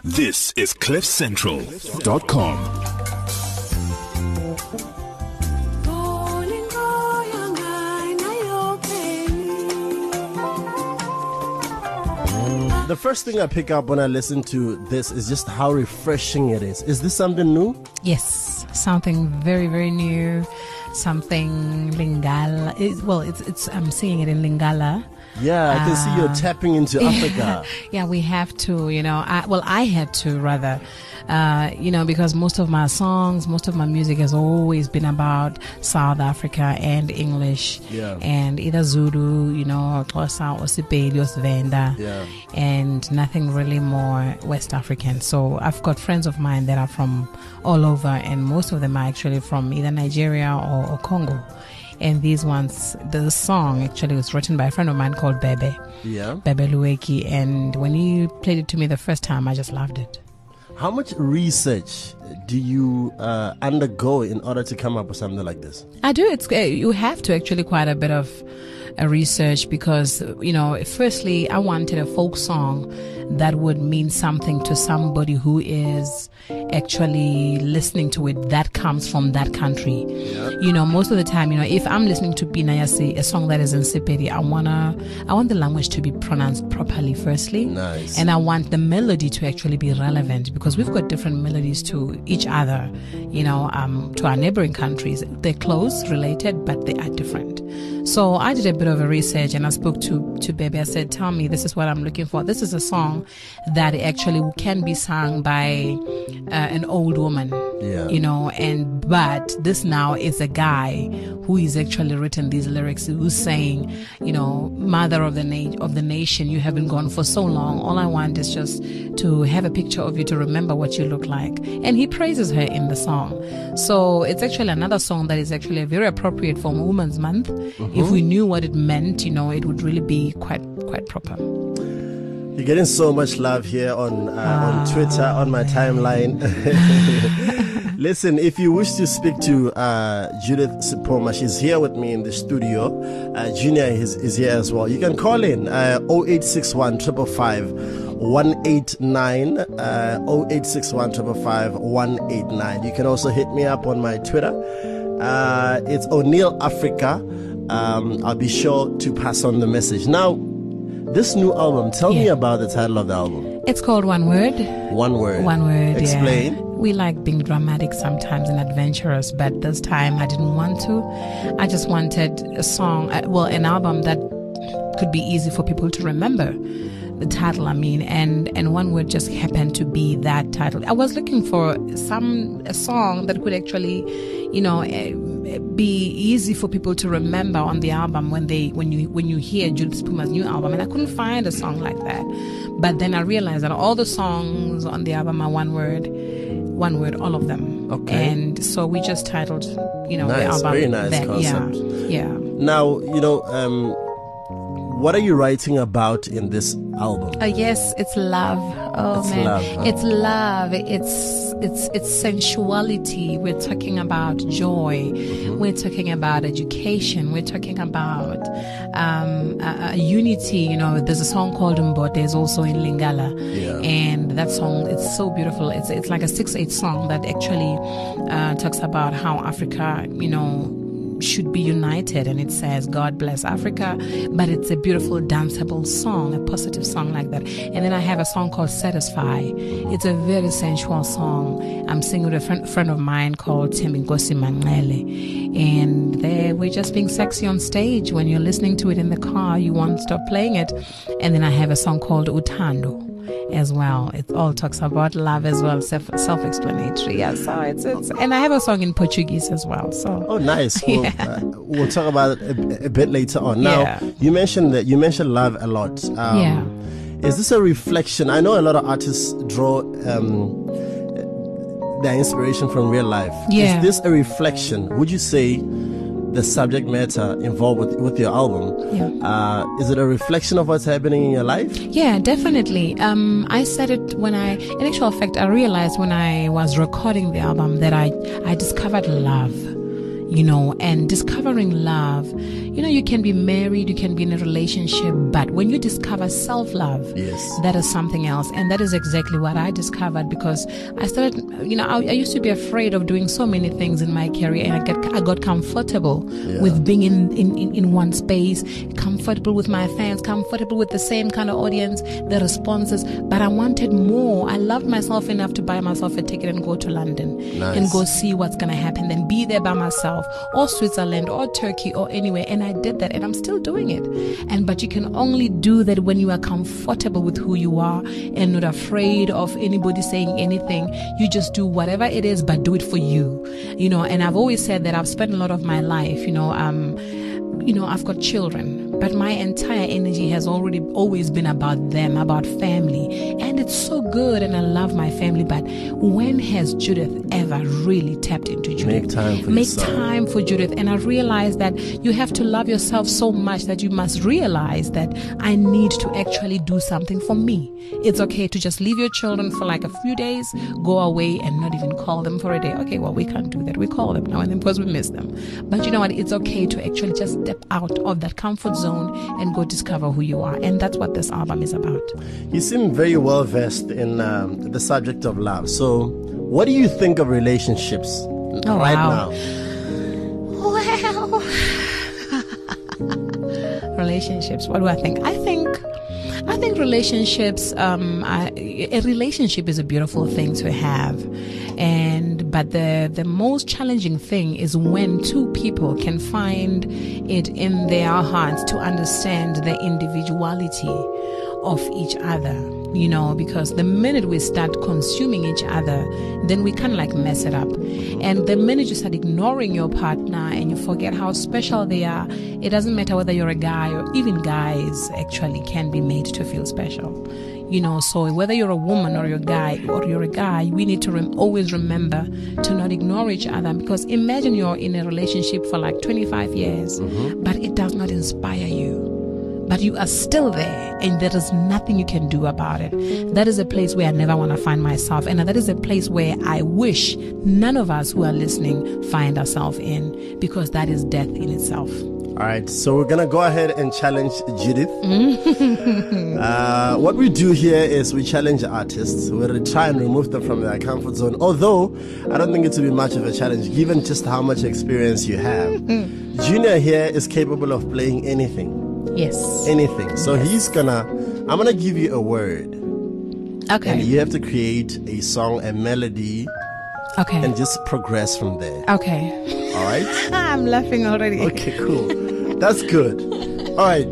This is CliffCentral.com. The first thing I pick up when I listen to this is just how refreshing it is. Is this something new? Yes, something very, very new. Something Lingala. I'm singing it in Lingala. Yeah, I can see you're tapping into Africa. Yeah, we have to, I had to rather, because most of my songs, most of my music has always been about South Africa and English. Yeah. And either Zulu, Xhosa or Sepedi or Venda. Yeah. And nothing really more West African. So I've got friends of mine that are from all over, and most of them are actually from either Nigeria or Congo. And these ones, the song actually was written by a friend of mine called Bebe. Yeah. Bebe Lueki. And when he played it to me the first time, I just loved it. How much research do you undergo in order to come up with something like this? I do. You have to actually quite a bit of research because, firstly, I wanted a folk song that would mean something to somebody who is actually listening to it that comes from that country. Yeah. Most of the time, if I'm listening to Binayasi, a song that is in Sepedi, I want the language to be pronounced properly firstly. Nice. And I want the melody to actually be relevant because we've got different melodies to each other, to our neighboring countries. They're close, related, but they are different. So I did a bit of a research and I spoke to Bebe. I said, tell me, this is what I'm looking for. This is a song that actually can be sung by an old woman, but this now is a guy who is actually written these lyrics, who's saying, mother of the nation, you haven't gone for so long. All I want is just to have a picture of you to remember what you look like. And he praises her in the song. So it's actually another song that is actually very appropriate for Women's Month. Mm-hmm. If we knew what it meant, it would really be quite proper. You're getting so much love here on Twitter, on my timeline. Listen, if you wish to speak to Judith Sipoma, she's here with me in the studio. Junior is here as well. You can call in 0861 555 189, 0861 555 189. You can also hit me up on my Twitter. It's O'Neill Africa. I'll be sure to pass on the message. Now, this new album, tell me about the title of the album. It's called One Word. One Word. One Word, Explain. Yeah. We like being dramatic sometimes and adventurous, but this time I didn't want to. I just wanted a song, an album that could be easy for people to remember. The title, and One Word just happened to be that title. I was looking for a song that could actually, be easy for people to remember on the album when you hear Judith Sipoma's new album, and I couldn't find a song like that. But then I realized that all the songs on the album are one word, all of them. Okay. And so we just titled, the nice, album. Very nice that, concept. Yeah. Now, what are you writing about in this album? Yes, it's love. Love, huh? It's love. It's sensuality. We're talking about joy. Mm-hmm. We're talking about education. We're talking about unity. There's a song called Mbote. It's also in Lingala. Yeah. And that song, it's so beautiful. It's like a 6/8 song that actually talks about how Africa, should be united, and it says God bless Africa, but it's a beautiful danceable song, a positive song like that. And then I have a song called Satisfy. It's a very sensual song. I'm singing with a friend of mine called Thembinkosi Manqele, and we're just being sexy on stage. When you're listening to it in the car, you won't stop playing it. And then I have a song called Uthando as well. It all talks about love as well, self-explanatory. Yeah, so it's and I have a song in Portuguese as well. So nice. We'll talk about it a bit later on. Now, you mentioned love a lot. Is this a reflection? I know a lot of artists draw their inspiration from real life. Yeah. Is this a reflection? Would you say the subject matter involved with your album, is it a reflection of what's happening in your life? Yeah, definitely. I said it in actual fact, I realized when I was recording the album that I discovered love. and discovering love. You can be married, you can be in a relationship, but when you discover self-love, yes, that is something else. And that is exactly what I discovered, because I started, I used to be afraid of doing so many things in my career, and I got comfortable with being in one space, comfortable with my fans, comfortable with the same kind of audience, the responses, but I wanted more. I loved myself enough to buy myself a ticket and go to London and go see what's going to happen, then be there by myself, or Switzerland or Turkey or anywhere. And I did that, and I'm still doing it. But you can only do that when you are comfortable with who you are and not afraid of anybody saying anything. You just do whatever it is, but do it for you. And I've always said that I've spent a lot of my life, I've got children, but my entire energy has always been about them, about family. And it's so good, and I love my family. But when has Judith ever really tapped into Judith? Make time for Judith. And I realized that you have to love yourself so much that you must realize that I need to actually do something for me. It's okay to just leave your children for like a few days, go away and not even call them for a day. Okay, well, we can't do that. We call them now and then because we miss them. But you know what? It's okay to actually just step out of that comfort zone and go discover who you are. And that's what this album is about. You seem very well versed in the subject of love. So what do you think of relationships now? Well, relationships, what do I think? I think relationships, a relationship is a beautiful thing to have. But the most challenging thing is when two people can find it in their hearts to understand the individuality of each other, because the minute we start consuming each other, then we kind of like mess it up. And the minute you start ignoring your partner and you forget how special they are, it doesn't matter whether you're a guy, or even guys actually can be made to feel special. So whether you're a woman or you're a guy, we need to always remember to not ignore each other, because imagine you're in a relationship for like 25 years, but it does not inspire you. But you are still there, and there is nothing you can do about it. That is a place where I never want to find myself, and that is a place where I wish none of us who are listening find ourselves in, because that is death in itself. All right, so we're going to go ahead and challenge Judith. What we do here is we challenge artists. We'll try and remove them from their comfort zone. Although, I don't think it will be much of a challenge, given just how much experience you have. Junior here is capable of playing anything. Yes. Anything. So I'm going to give you a word. Okay. And you have to create a song, a melody. Okay. And just progress from there. Okay. All right? I'm laughing already. Okay, cool. That's good. All right.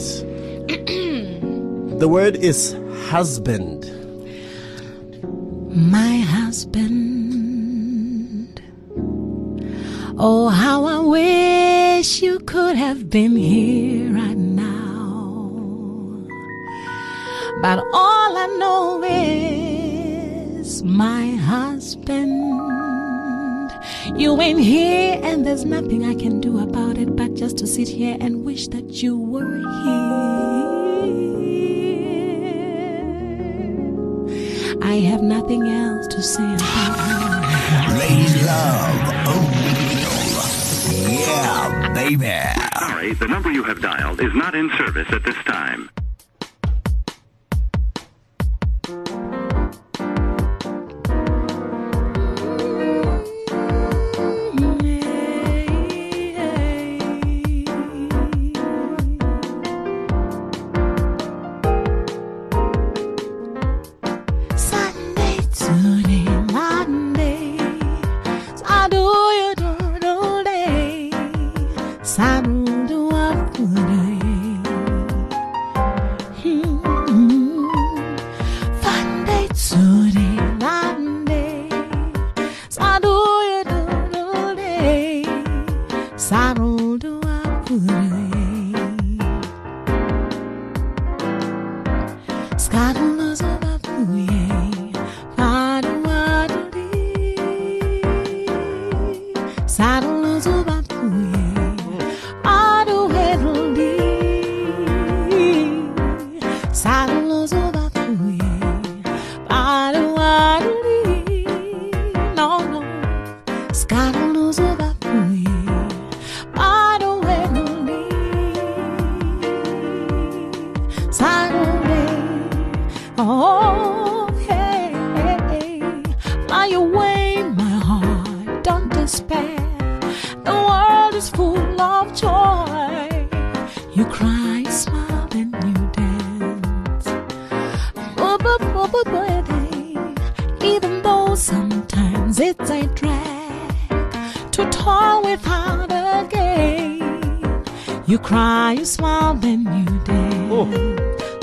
The word is husband. My husband. Oh, how I wish you could have been here right now. But all I know is my husband. You ain't here, and there's nothing I can do about it but just to sit here and wish that you were here. I have nothing else to say about it. Lady Love O'Neal. Yeah, baby. Sorry, the number you have dialed is not in service at this time. cry away, my heart, don't despair. The world is full of joy. You cry, you smile, and you dance. Even though sometimes it's a drag to toil without a gain. You cry, you smile, then you dance. Oh.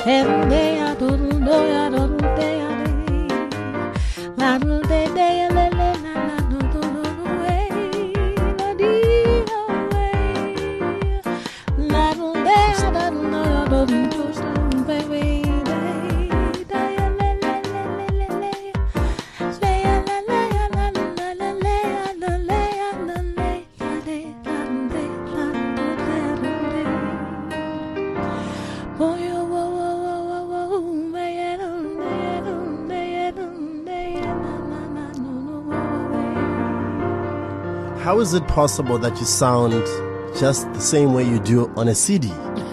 How is it possible that you sound just the same way you do on a CD?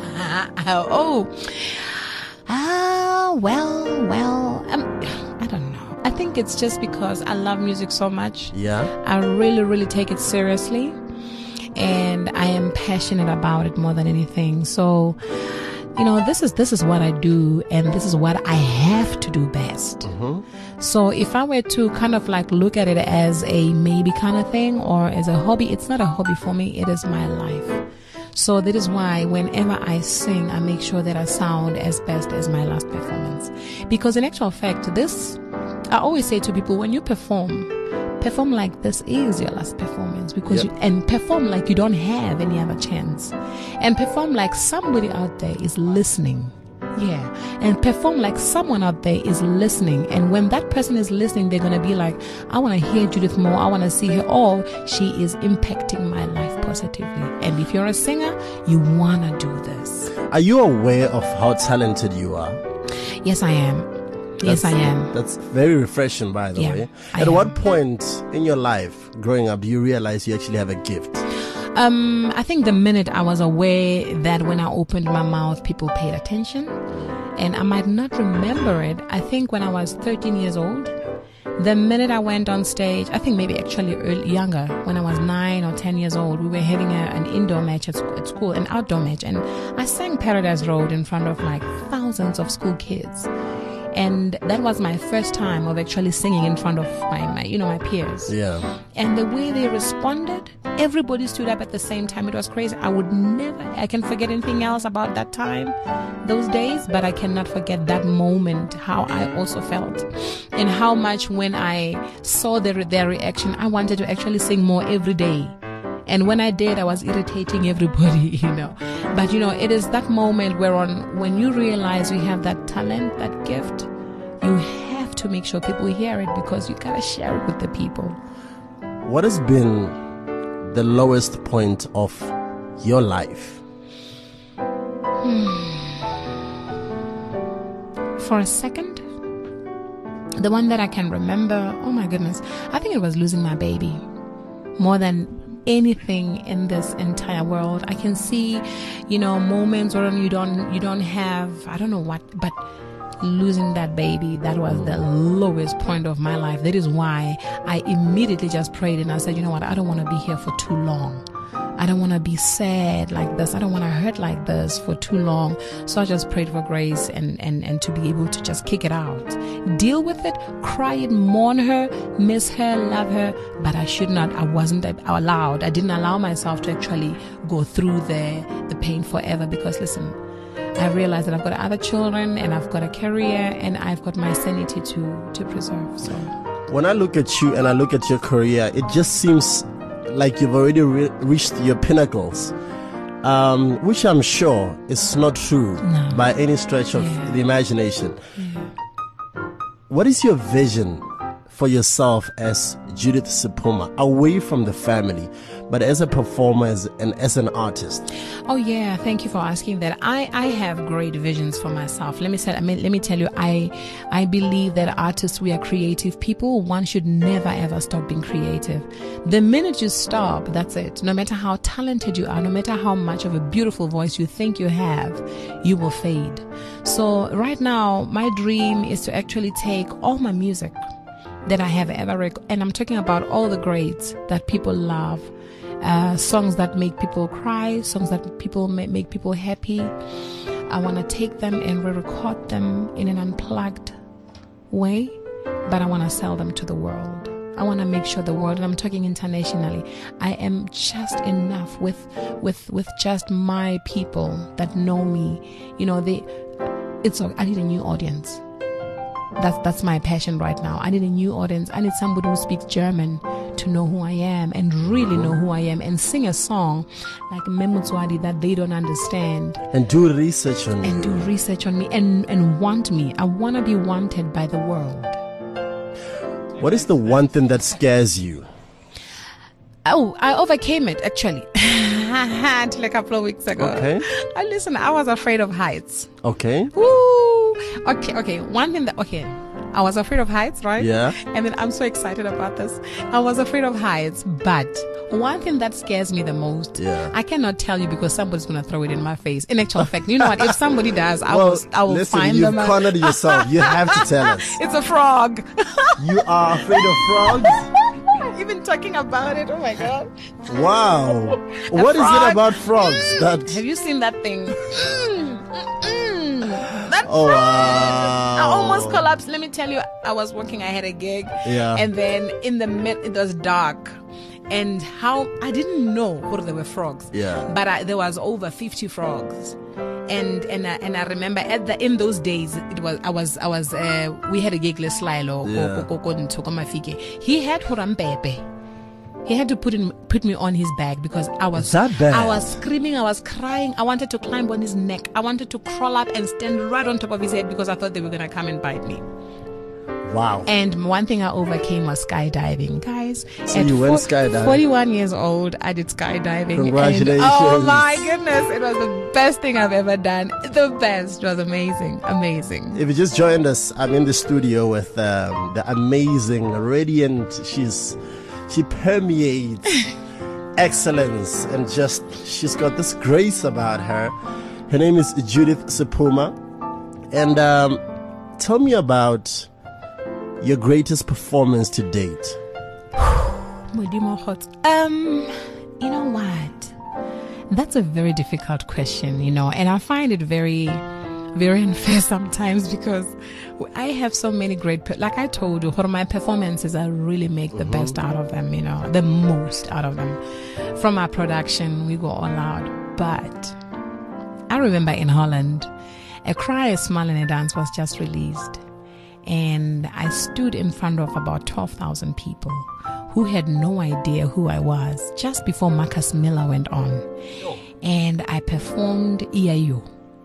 Well, I don't know. I think it's just because I love music so much. Yeah. I really, really take it seriously, and I am passionate about it more than anything. So, you know, this is what I do, and this is what I have to do best. Mm-hmm. So if I were to kind of like look at it as a maybe kind of thing or as a hobby, it's not a hobby for me. It is my life. So that is why whenever I sing, I make sure that I sound as best as my last performance. Because in actual fact, I always say to people, when you perform like this is your last performance, because and perform like you don't have any other chance, and perform like somebody out there is listening. Yeah, and perform like someone out there is listening, and when that person is listening, they're gonna be like, I want to hear Judith more, I want to see her. Oh, she is impacting my life positively. And if you're a singer, you want to do this. Are you aware of how talented you are? Yes, I am. Yes, I am. That's very refreshing, by the way. At what point in your life growing up do you realize you actually have a gift? I think the minute I was aware that when I opened my mouth, people paid attention, and I might not remember it. I think when I was 13 years old, the minute I went on stage, I think maybe actually younger, when I was 9 or 10 years old, we were having an indoor match at school, an outdoor match, and I sang Paradise Road in front of like thousands of school kids. And that was my first time of actually singing in front of my peers. Yeah. And the way they responded, everybody stood up at the same time. It was crazy. I can forget anything else about that time, those days, but I cannot forget that moment, how I also felt. And how much when I saw their reaction, I wanted to actually sing more every day. And when I did, I was irritating everybody, But, it is that moment when you realize you have that talent, that gift, you have to make sure people hear it, because you got to share it with the people. What has been the lowest point of your life? For a second, the one that I can remember, oh my goodness, I think it was losing my baby. More than anything in this entire world. I can see, moments where you don't have, I don't know what, but losing that baby, that was the lowest point of my life. That is why I immediately just prayed and I said, you know what, I don't want to be here for too long. I don't want to be sad like this. I don't want to hurt like this for too long. So I just prayed for grace and to be able to just kick it out. Deal with it, cry it, mourn her, miss her, love her. But I wasn't allowed. I didn't allow myself to actually go through the pain forever, because listen, I realized that I've got other children and I've got a career and I've got my sanity to preserve. So when I look at you and I look at your career, it just seems like you've already reached your pinnacles, which I'm sure is not true by any stretch of the imagination. Yeah. What is your vision for yourself as Judith Sephuma, away from the family, but as a performer and as an artist? Oh yeah, thank you for asking that. I have great visions for myself. Let me tell you, I believe that artists, we are creative people. One should never ever stop being creative. The minute you stop, that's it. No matter how talented you are, no matter how much of a beautiful voice you think you have, you will fade. So right now, my dream is to actually take all my music, that I have ever and I'm talking about all the greats that people love, songs that make people cry, songs that people make people happy. I want to take them and re-record them in an unplugged way, but I want to sell them to the world. I want to make sure the world, and I'm talking internationally, I am just enough with just my people that know me. You know, I need a new audience. That's my passion right now. I need a new audience. I need somebody who speaks German to know who I am and really know who I am and sing a song like Memutswadi that they don't understand. And do research on me. And do research on me and want me. I want to be wanted by the world. What is the one thing that scares you? Oh, I overcame it actually. Until a couple of weeks ago. Okay. Listen, I was afraid of heights. Okay. Woo! Okay. One thing I was afraid of heights, right? Yeah. And then I'm so excited about this. I was afraid of heights, but one thing that scares me the most, I cannot tell you because somebody's going to throw it in my face. In actual fact, you know what? If somebody does, I will listen, find them. You've cornered yourself. You have to tell us. It's a frog. You are afraid of frogs? Even talking about it, oh my God. Wow. What is it about frogs that... Have you seen that thing? That Oh, frog. wow. I almost collapsed. Let me tell you, I was working, I had a gig. Yeah. And then in the it was dark. And how I didn't know there were frogs. Yeah. But there was over 50 frogs. And I remember in those days we had a gig with Slilo. He had Hurampepe. He had to put me on his back because I was that bad? I was screaming, I was crying. I wanted to climb on his neck. I wanted to crawl up and stand right on top of his head because I thought they were gonna come and bite me. Wow. And one thing I overcame was skydiving, guys. So you went skydiving? 41 years old, I did skydiving. Congratulations. And, oh my goodness, it was the best thing I've ever done. The best. It was amazing. Amazing. If you just joined us, I'm in the studio with the amazing, radiant, she permeates excellence and she's got this grace about her. Her name is Judith Sephuma. And tell me about your greatest performance to date. You know what? That's a very difficult question, and I find it very, very unfair sometimes because I have so many great, like I told you, for my performances, I really make the best out of them, the most out of them. From our production, we go all out. But I remember in Holland, A Cry, A Smile and a Dance was just released. And I stood in front of about 12,000 people who had no idea who I was just before Marcus Miller went on. And I performed Iayo.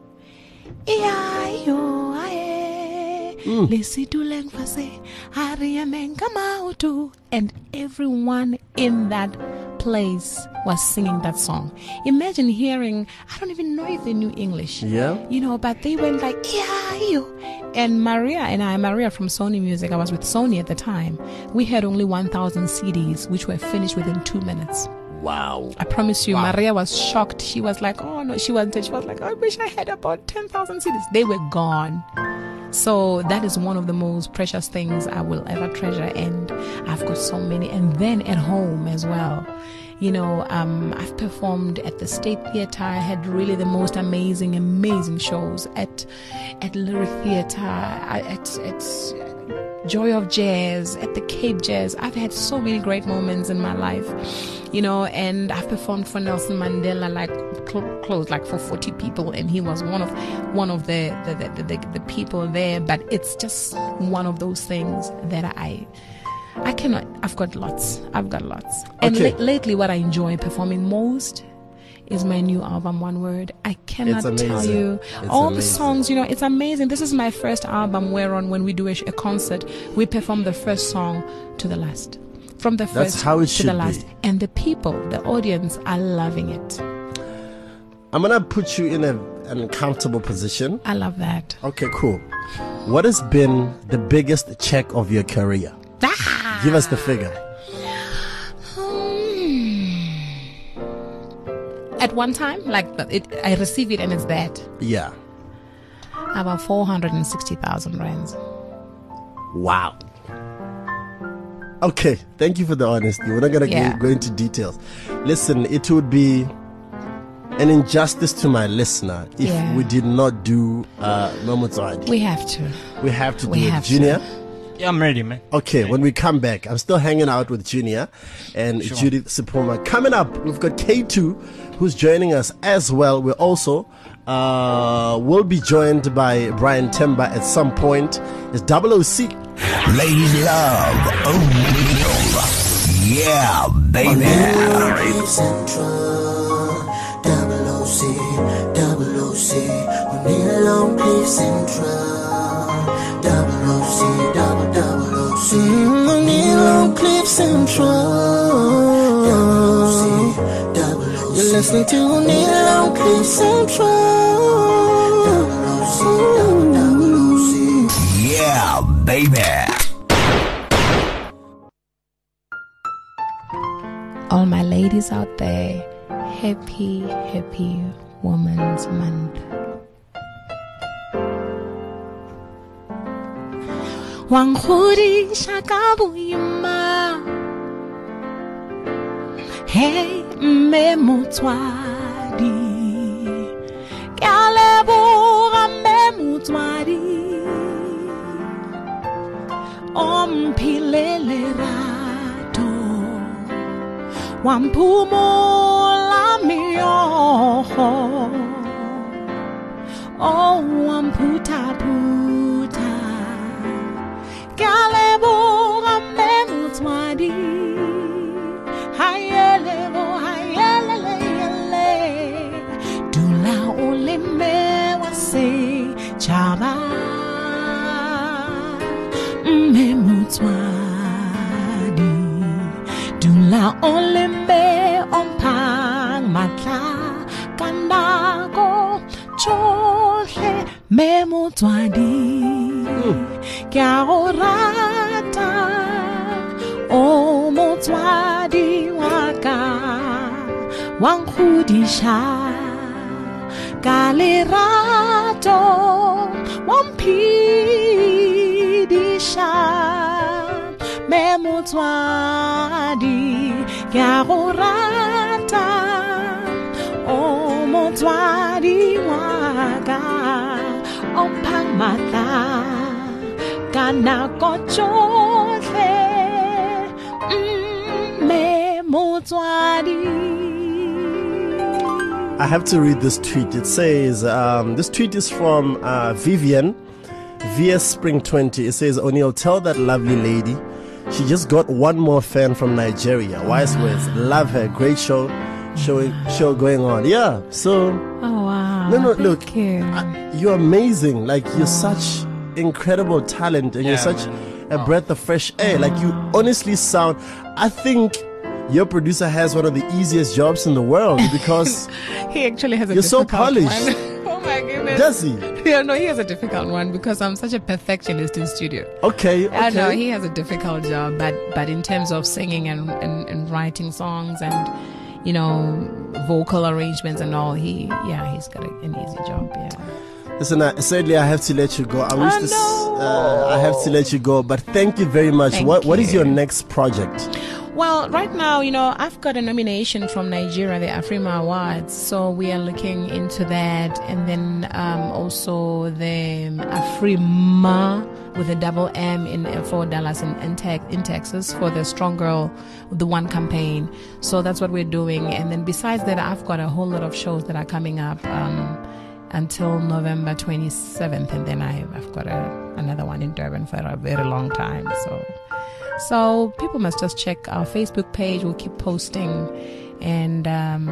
Iayo, aye. Lisituleng fase, Ariamengamautu. And everyone in that place was singing that song. Imagine hearing, I don't even know if they knew English. Yeah. But they went like, Iayo. And Maria from Sony Music, I was with Sony at the time. We had only 1,000 CDs, which were finished within 2 minutes. Wow. I promise you, wow. Maria was shocked. She was like, oh no, she was like, I wish I had about 10,000 CDs. They were gone. So that is one of the most precious things I will ever treasure. And I've got so many. And then at home as well. I've performed at the State Theatre. I had really the most amazing shows at Lyric Theatre, at Joy of Jazz, at the Cape Jazz. I've had so many great moments in my life, and I've performed for Nelson Mandela, like close like for 40 people, and he was one of the people there. But it's just one of those things that I cannot. I've got lots. And lately, what I enjoy performing most is my new album, One Word. I cannot tell you all the songs. It's amazing. This is my first album whereon when we do a concert, we perform the first song to the last, from the first to the last, and the people, the audience, are loving it. I'm gonna put you in an uncomfortable position. I love that. Okay, cool. What has been the biggest check of your career? Give us the figure. At one time, I receive it and it's that. Yeah. About 460,000 rands. Wow. Okay, thank you for the honesty. We're not going to go into details. Listen, it would be an injustice to my listener if we did not do Mamutswadi. We have to. We have to do it. Junior? Yeah, I'm ready, man. Okay, when we come back, I'm still hanging out with Junior and Judith Sipoma. Coming up, we've got K2 who's joining us as well. We're also will be joined by Brian Temba at some point. It's 006. Ladies love O'Neal. Yeah, baby. Central, 006, 006. O'Neal on Cliff Central, 006, 006. O'Neal on Cliff Central, 006, 006. You're listening to O'Neal on Cliff Central, 006, 006. Yeah, baby. All my ladies out there, happy Women's Month. Wangkhudisha ka boima, hey mme Motswadi, ke a leboga mme Motswadi, o mphile lerato, wa mphumola meogo, o wa mphutha-phutha, ke a leboga mme Motswadi, hayelebo hayeleleyele, dula o le mme wa setšhaba, mme Motswadi, dula o le mme o mphang matla ka nako tsohle, mme Motswadi, ke a go rata, o Motswadi wa ka, wa nkgodisha ka lerato, wa mphidisha, mme Motswadi, ke a go rata, o Motswadi wa ka, o mphang matla ka nako tsohle, mme Motswadi. I have to read this tweet. It says, this tweet is from Vivian, VS Spring 20. It says, O'Neal, tell that lovely lady she just got one more fan from Nigeria. Wise words. Love her. Great show going on. Yeah, so... Oh, wow. No, Thank look, you. You're amazing. Like, you're such incredible talent, and you're such a breath of fresh air. Like, you honestly sound... I think your producer has one of the easiest jobs in the world because He actually has a you're so difficult polished. one. Oh my goodness. Does he? Yeah, no, he has a difficult one because I'm such a perfectionist in studio. Okay. I know he has a difficult job, but in terms of singing and writing songs and, you know, vocal arrangements and all, he's got an easy job. Yeah. Listen, sadly, I have to let you go. I wish I have to let you go, but thank you very much. Thank What is you. your next project? Well, right now, you know, I've got a nomination from Nigeria, the Afrima Awards. So we are looking into that. And then also the Afrima with a double M for Dallas in Texas for the Strong Girl, the One campaign. So that's what we're doing. And then besides that, I've got a whole lot of shows that are coming up until November 27th. And then I've got another one in Durban for a very long time. So people must just check our Facebook page. We'll keep posting, and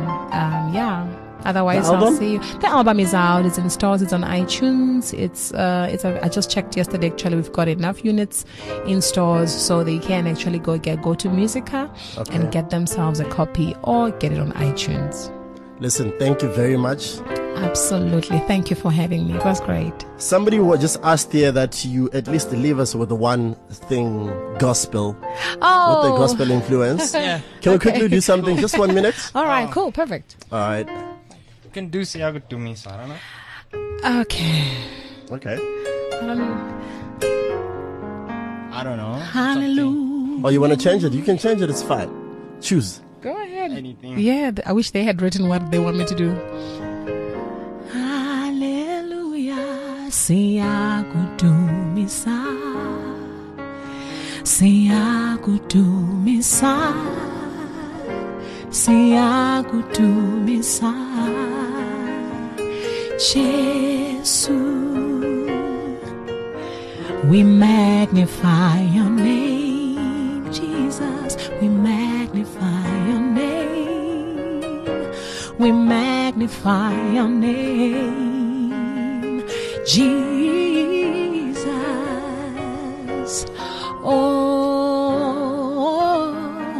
Otherwise, I'll see you. The album is out. It's in stores. It's on iTunes. I just checked yesterday. Actually, we've got enough units in stores, so they can actually go to Musica and get themselves a copy or get it on iTunes. Listen, thank you very much. Absolutely. Thank you for having me. It was great. Somebody just asked here that you at least leave us with one thing, gospel. Oh. With the gospel influence. Yeah. Can we quickly do something? Just 1 minute? All right, cool. Perfect. All right. You can do Siago to me, so I don't know. Okay. Okay. I don't know. I don't know. Hallelujah. Or you want to change it? You can change it. It's fine. Choose. Go ahead. Anything. Yeah, I wish they had written what they want me to do. Hallelujah. Siyakudumisa. Siyakudumisa. Siyakudumisa. Jesus. We magnify your name, Jesus. We magnify your name. We magnify your name, Jesus. Oh,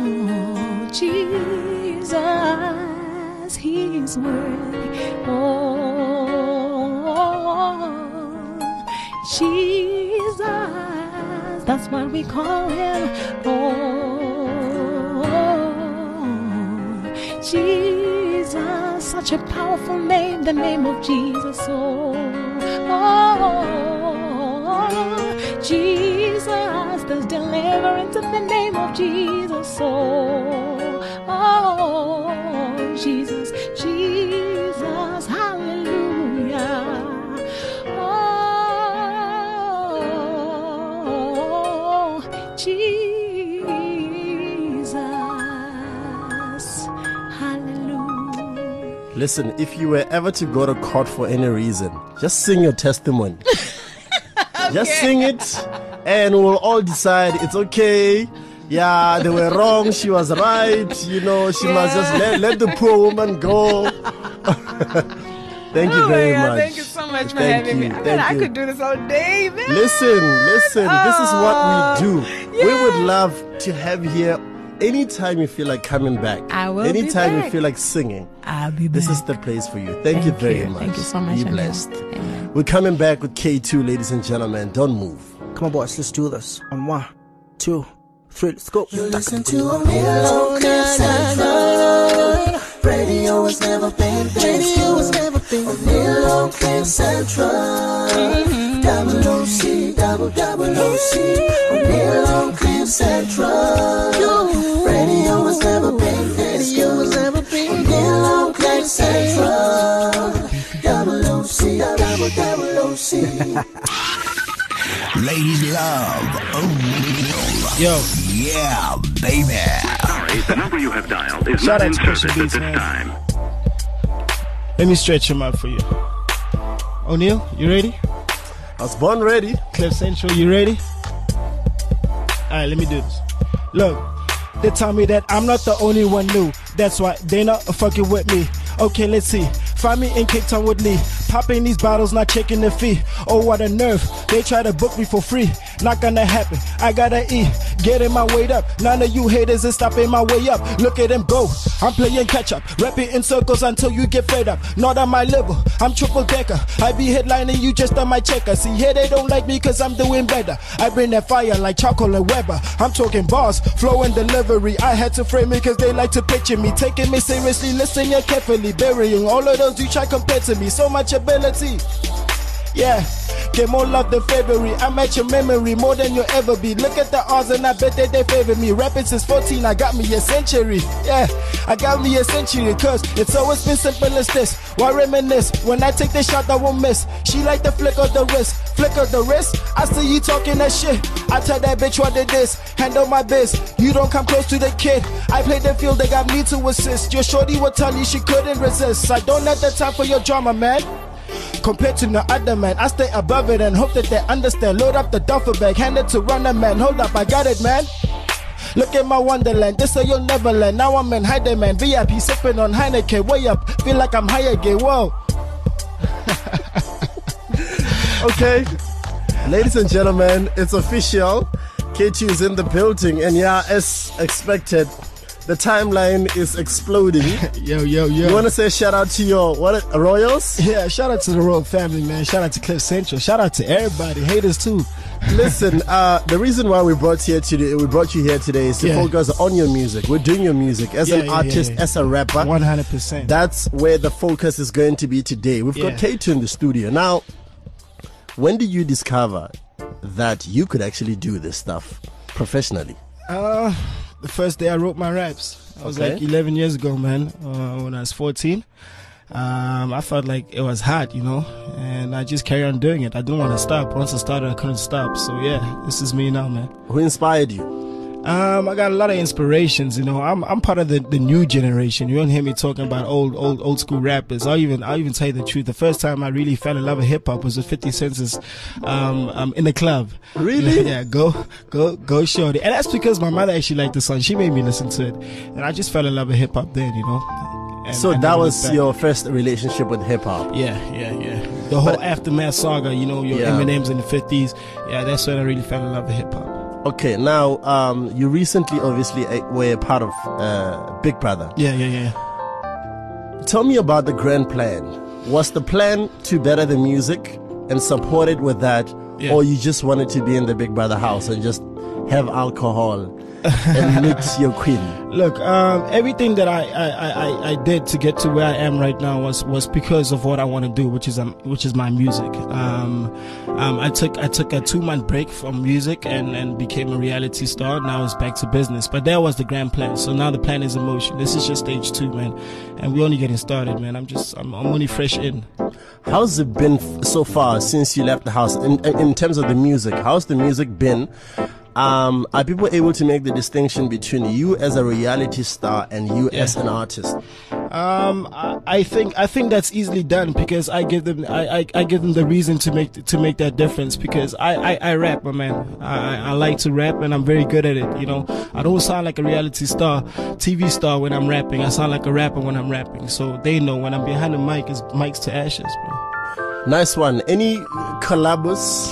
Jesus, He's worthy. Oh, Jesus, that's what we call him. Oh, Jesus, such a powerful name, the name of Jesus. Oh, Jesus, there's deliverance in the name of Jesus. Oh, Jesus, Jesus, hallelujah. Jesus, hallelujah. Listen, if you were ever to go to court for any reason, just sing your testimony. Just sing it, and we'll all decide it's okay. Yeah, they were wrong. She was right. You know, she must just let the poor woman go. Thank you very much. Thank you so much for Thank having you, me. I, thank I you. could do this all day, man. Listen. This is what we do. yeah. We would love to have you here anytime you feel like coming back. I will be Anytime you back. feel like singing. I'll be back. This is the place for you. Thank you very much. Thank you so much. Be Anil. blessed. Amen. We're coming back with K2, ladies and gentlemen. Don't move. Come on, boys, let's do this. On 1, 2, 3, let's go. You listen to a Milo Central. Radio has never been this. Radio has never been Milo Central. Double OC, double OC. Milo Central. Radio has never been this. Radio has never been Milo Central. Double OC, double OC. Ladies love O'Neal. Yo, Yeah, baby. Sorry, the number you have dialed is Shout not out in to Pusha service at Beats, this man. time. let me stretch him out for you. O'Neal, you ready? I was born ready. Cliff Central, you ready? Alright, let me do this. Look, they tell me that I'm not the only one new. That's why they not fucking with me. Okay, let's see. Find me in Cape Town with Lee. Popping these bottles, not checking the fee. Oh, what a nerve. They try to book me for free. Not gonna happen. I gotta eat. Getting my weight up. None of you haters is stopping my way up. Look at them go. I'm playing catch up. Rapping in circles until you get fed up. Not on my level. I'm triple decker. I be headlining you just on my checker. See, here they don't like me cause I'm doing better. I bring that fire like charcoal and Weber. I'm talking bars, flow and delivery. I had to frame it cause they like to picture me. Taking me seriously, listen here carefully. Burying all of those you try compare to me. So much ability. Yeah, get more love than February. I'm at your memory more than you'll ever be. Look at the odds and I bet that they favor me. Rapping since 14, I got me a century. Yeah, I got me a century. Cause it's always been simple as this. Why reminisce? When I take the shot, I won't miss. She like the flick of the wrist. Flick of the wrist? I see you talking that shit. I tell that bitch what it is. Handle my biz. You don't come close to the kid. I play the field, they got me to assist. Your shorty will tell you she couldn't resist. I don't have the time for your drama, man. Compared to no other man, I stay above it and hope that they understand. Load up the duffel bag, hand it to runner man. Hold up, I got it, man. Look at my wonderland, this so you'll never land. Now I'm in high demand, VIP sipping on Heineken. Way up, feel like I'm high again, whoa. Okay, ladies and gentlemen, it's official. K2 is in the building, and yeah, as expected, the timeline is exploding. Yo. You want to say shout out to your Royals? Yeah, shout out to the Royal family, man. Shout out to Cliff Central. Shout out to everybody. Haters too. Listen, the reason why we brought you here today is to Yeah. focus on your music. We're doing your music as an artist, as a rapper. 100%. That's where the focus is going to be today. We've got K2 in the studio. Now, when did you discover that you could actually do this stuff professionally? The first day I wrote my raps. It was like 11 years ago, man. When I was 14. I felt like it was hot, you know, and I just carried on doing it. I didn't want to stop. Once I started, I couldn't stop. So yeah, this is me now, man. Who inspired you? I got a lot of inspirations, you know. I'm part of the new generation. You don't hear me talking about old school rappers. I'll even tell you the truth. The first time I really fell in love with hip hop was with 50 Cent's in the club. Really? Yeah, go shorty. And that's because my mother actually liked the song. She made me listen to it, and I just fell in love with hip hop then, you know. So that was your first relationship with hip hop. Yeah. The whole Aftermath saga, you know, your Eminems in the 50s. Yeah, that's when I really fell in love with hip hop. Okay, now you recently obviously were a part of Big Brother. Yeah. Tell me about the grand plan. Was the plan to better the music and support it with that, or you just wanted to be in the Big Brother house and just have alcohol and meet your queen? Look, everything that I did to get to where I am right now was because of what I want to do, which is my music. I took a 2-month break from music and became a reality star. Now it's back to business. But that was the grand plan. So now the plan is in motion. This is just stage 2, man, and we're only getting started, man. I'm only fresh in. How's it been so far since you left the house in terms of the music? How's the music been? Are people able to make the distinction between you as a reality star and you as an artist? I think that's easily done because I give them the reason to make that difference, because I rap, my man. I like to rap and I'm very good at it. You know, I don't sound like a reality star, TV star when I'm rapping. I sound like a rapper when I'm rapping. So they know when I'm behind the mic, it's mics to ashes, bro. Nice one. Any collabs?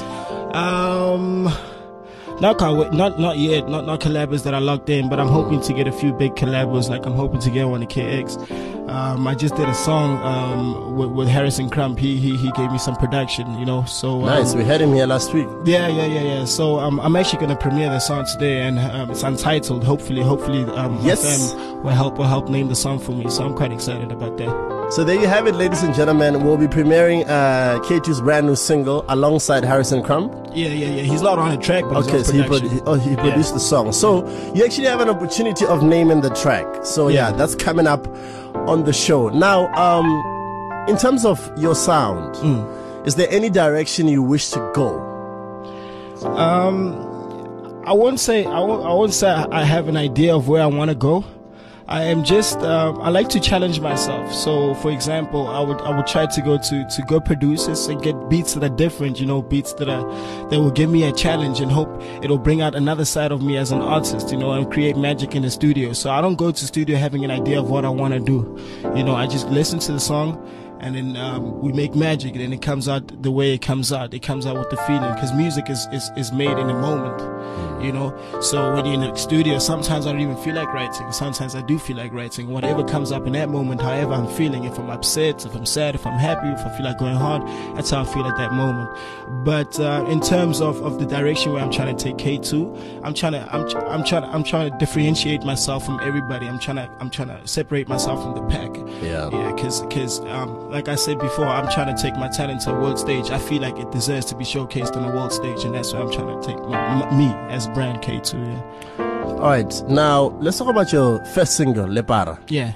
Not yet, not collabs that are locked in, but I'm hoping to get a few big collabs. Like I'm hoping to get one to KX. I just did a song with Harrison Crump. He gave me some production, you know. So nice. We had him here last week. Yeah. So I'm actually gonna premiere the song today, and it's untitled. Hopefully, yes, will help name the song for me. So I'm quite excited about that. So there you have it, ladies and gentlemen. We'll be premiering K2's brand new single alongside Harrison Crump. Yeah. He's not on the track, but okay, so he produced the song. So you actually have an opportunity of naming the track. So yeah, that's coming up on the show. Now, in terms of your sound, is there any direction you wish to go? I won't say I have an idea of where I want to go. I am just I like to challenge myself. So for example, I would try to go to good producers and get beats that are different, you know, beats that will give me a challenge and hope it'll bring out another side of me as an artist, you know, and create magic in the studio. So I don't go to studio having an idea of what I want to do. You know, I just listen to the song and then we make magic, and then it comes out the way it comes out. It comes out with the feeling, because music is made in a moment, you know. So when you're in the studio, sometimes I don't even feel like writing. Sometimes I do feel like writing. Whatever comes up in that moment, however I'm feeling, if I'm upset, if I'm sad, if I'm happy, if I feel like going hard, that's how I feel at that moment. But in terms of the direction where I'm trying to take K2, I'm trying to differentiate myself from everybody. I'm trying to separate myself from the pack. Yeah, because like I said before, I'm trying to take my talent to a world stage. I feel like it deserves to be showcased on a world stage, and that's why I'm trying to take me as brand K2. Yeah. All right, now let's talk about your first single, Lepara. Yeah.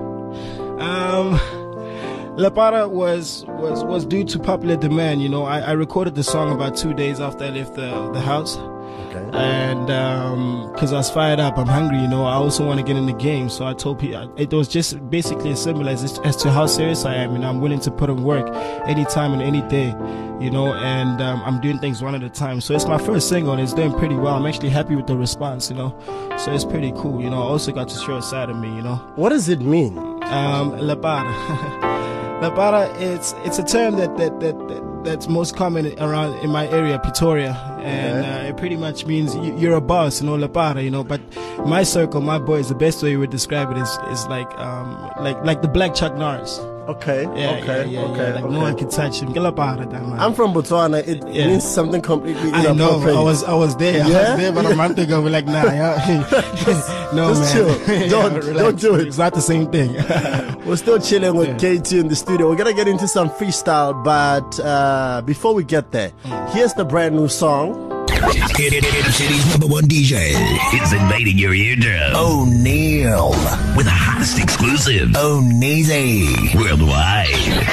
Lepara was due to popular demand. You know, I recorded the song about 2 days after I left the house. Okay. And because I was fired up, I'm hungry, you know, I also want to get in the game. So I told people, it was just basically as simple as to how serious I am, and I'm willing to put in work anytime and any day, you know, and I'm doing things one at a time. So it's my first single and it's doing pretty well. I'm actually happy with the response, you know, so it's pretty cool. You know, I also got to show a side of me, you know. What does it mean? Lepara. Lepara, it's a term that's most common around in my area, Pretoria, and it pretty much means you're a boss, you know, Lepara, you know. But my circle, my boys, the best way you would describe it is like the black Chuck Norris. Okay. Like no one can touch him. I'm from Botswana. It means something completely inappropriate. I know. I was there. I was there, but a month ago we're like, nah, no, just man. Chill. Don't do it. It's not the same thing. We're still chilling with K2 in the studio. We're gonna get into some freestyle, but before we get there, here's the brand new song. Inner City's #1 DJ Is invading your eardrum O'Neal with the hottest exclusive O'Neezy worldwide.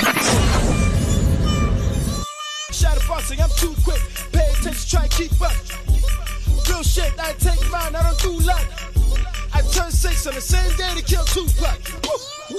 Shadow bossing, I'm too quick. Pay attention, try and keep up. Real shit, I take mine, I don't do luck. I turned 6 on the same day to kill Tupac. Woo.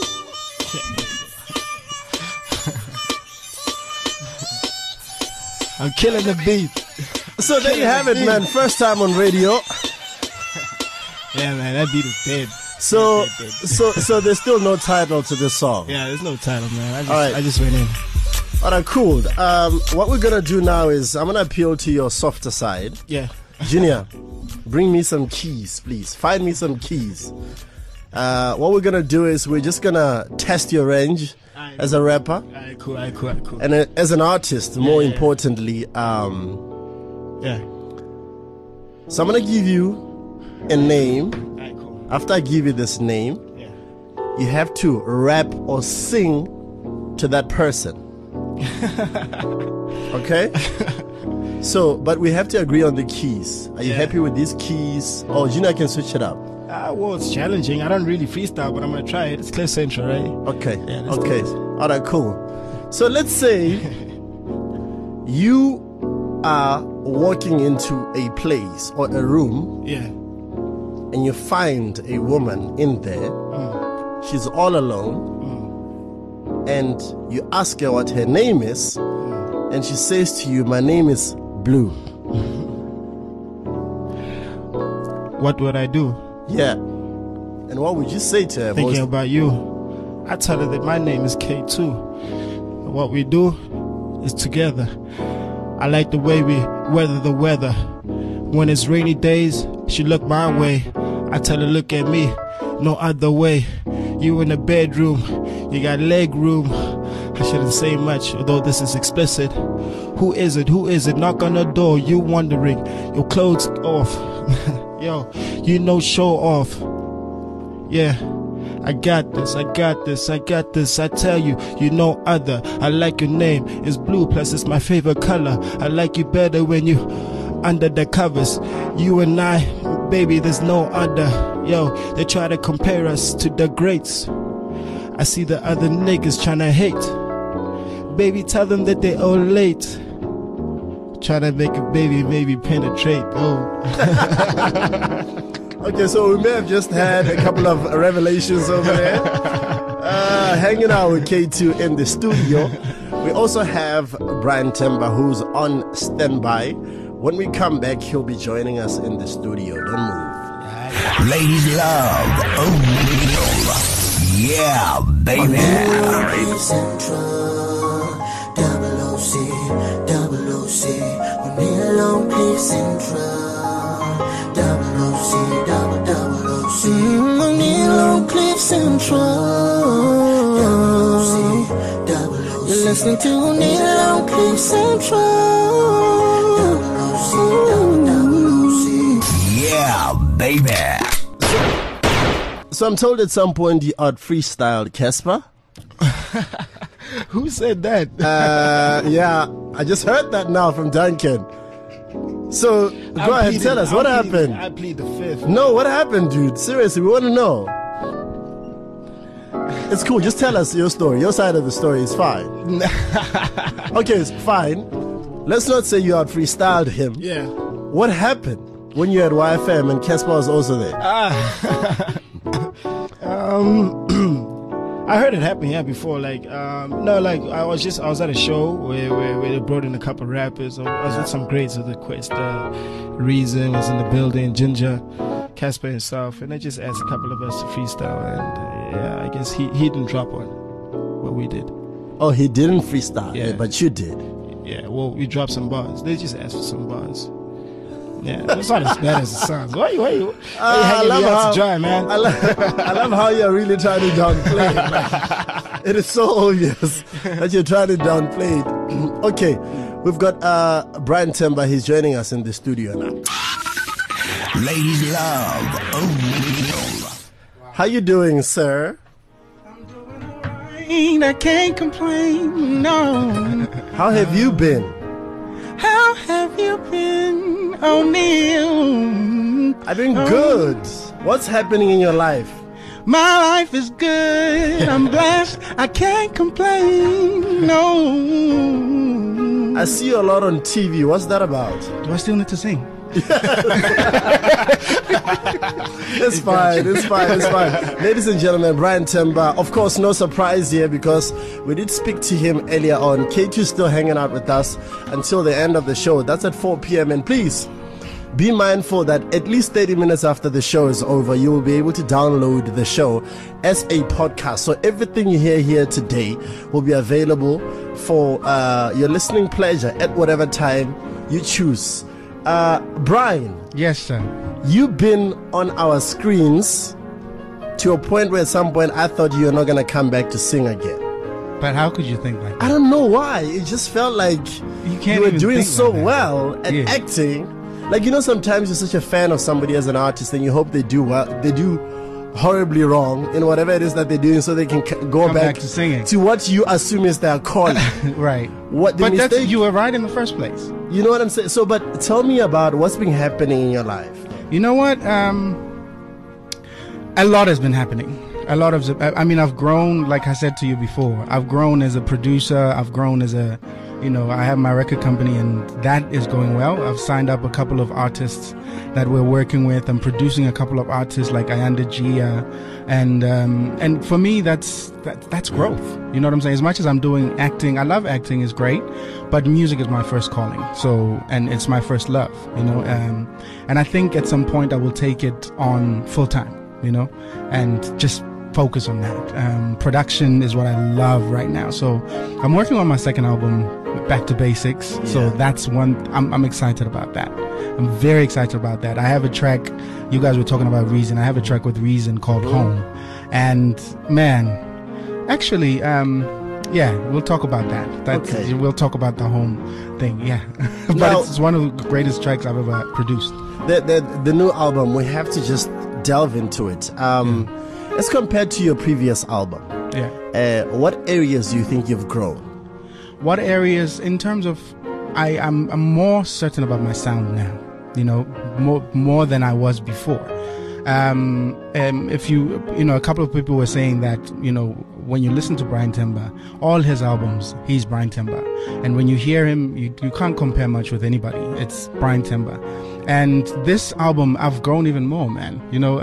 I'm killing the beat. So there you have it, man. First time on radio. Yeah, man, that beat is dead. So, Dead. so there's still no title to this song. Yeah, there's no title, man. Alright. I just went in. All right, cool. What we're gonna do now is I'm gonna appeal to your softer side. Yeah. Junior, bring me some keys, please. Find me some keys. What we're gonna do is we're just gonna test your range as a rapper. Alright, cool. And as an artist, more importantly, Yeah. so I'm gonna give you a name. Alright, cool. After I give you this name, Yeah. you have to rap or sing to that person. Okay? So, but we have to agree on the keys. Are you Yeah. happy with these keys? Oh, Junior can switch it up. Well, it's challenging. I don't really freestyle, but I'm gonna try it. It's Cliff Central, right? Okay. Yeah, let's do Okay. it. All right, cool. So let's say you are walking into a place or a room Yeah. and you find a woman in there. She's all alone. And you ask her what her name is. And she says to you, my name is Blue. What would I do? Yeah. And what would you say to her? Thinking about you. I tell her that my name is K2. And what we do is together. I like the way we weather the weather. When it's rainy days, she look my way. I tell her, look at me, no other way. You in the bedroom, you got leg room. I shouldn't say much, although this is explicit. Who is it? Who is it? Knock on the door, you wondering. Your clothes off. Yo, you know, show off. Yeah, I got this, I got this, I got this. I tell you, you know other. I like your name, it's blue, plus it's my favorite color. I like you better when you under the covers. You and I, baby, there's no other. Yo, they try to compare us to the greats. I see the other niggas tryna hate. Baby, tell them that they all late. Tryna make a baby maybe penetrate. Oh. Okay, so we may have just had a couple of revelations over there. Hanging out with K2 in the studio. We also have Brian Temba, who's on standby. When we come back, he'll be joining us in the studio. Don't move. Ladies love O'Neal. Yeah, baby. Cliff Central, double OC, O'Neal on Cliff Central, double OC, double OC, O'Neal on Cliff Central, double OC. You're listening to O'Neal on Cliff Central, double OC. Yeah, baby. So I'm told at some point you out freestyled Casper. Who said that? Yeah, I just heard that now from Duncan. So go ahead, tell us what happened. I plead the fifth. No, what happened, dude? Seriously, we want to know. It's cool. Just tell us your story. Your side of the story is fine. Okay, it's fine. Let's not say you out freestyled him. Yeah. What happened when you had YFM and Casper was also there? I heard it happen here before. Like, no, like I was at a show where they brought in a couple rappers. I was with some greats of the Quest. Reason was in the building, Ginger, Casper himself, and they just asked a couple of us to freestyle. And yeah, I guess he didn't drop on what we did. Oh, he didn't freestyle, Yeah. but you did. Yeah, well, we dropped some bars. They just asked for some bars. Yeah, it's not as bad as it sounds. Why you hanging me out to dry, man? I love how you're really trying to downplay it. Like, it is so obvious that you're trying to downplay it. Okay, we've got Brian Temba. He's joining us in the studio now. Ladies love O'Neal. How you doing, sir? I can't complain, no. How have you been? How How have you been, O'Neal? I've been good. What's happening in your life? My life is good. I'm blessed. I can't complain. No. I see you a lot on TV. What's that about? Do I still need to sing? It's fine. Ladies and gentlemen, Brian Temba. Of course, no surprise here because we did speak to him earlier on. K2's still hanging out with us until the end of the show. That's at 4 p.m. And please, be mindful that at least 30 minutes after the show is over, you will be able to download the show as a podcast. So everything you hear here today will be available for your listening pleasure at whatever time you choose. Brian. Yes, sir. You've been on our screens to a point where at some point I thought you were not going to come back to sing again. But how could you think like that? I don't know why. It just felt like you were doing so well at acting. Like, sometimes you're such a fan of somebody as an artist and you hope they do well. They do horribly wrong in whatever it is that they're doing so they can go back to singing, to what you assume is their calling. Right. But you were right in the first place. You know what I'm saying? So, but tell me about what's been happening in your life. You know what? A lot has been happening. I've grown, like I said to you before. I've grown as a producer. I've grown as I have my record company and that is going well. I've signed up a couple of artists that we're working with. I'm producing a couple of artists like Ayanda Gia, and for me that's growth. You know what I'm saying? As much as I'm doing acting, I love acting, is great, but music is my first calling. So, and it's my first love. And I think at some point I will take it on full time. And just focus on that. Production is what I love right now. So I'm working on my second album, Back to Basics. Yeah. So that's one, I'm excited about that. I'm very excited about that. I have a track, you guys were talking about Reason. I have a track with Reason called Home. And man, actually, we'll talk about that. Okay. We'll talk about the home thing, yeah. But now, it's one of the greatest tracks I've ever produced. The new album, we have to just delve into it. As compared to your previous album, what areas do you think you've grown? What areas in terms of I'm more certain about my sound now, more than I was before. If a couple of people were saying that, when you listen to Brian Temba, all his albums, he's Brian Temba. And when you hear him, you can't compare much with anybody. It's Brian Temba. And this album, I've grown even more, man.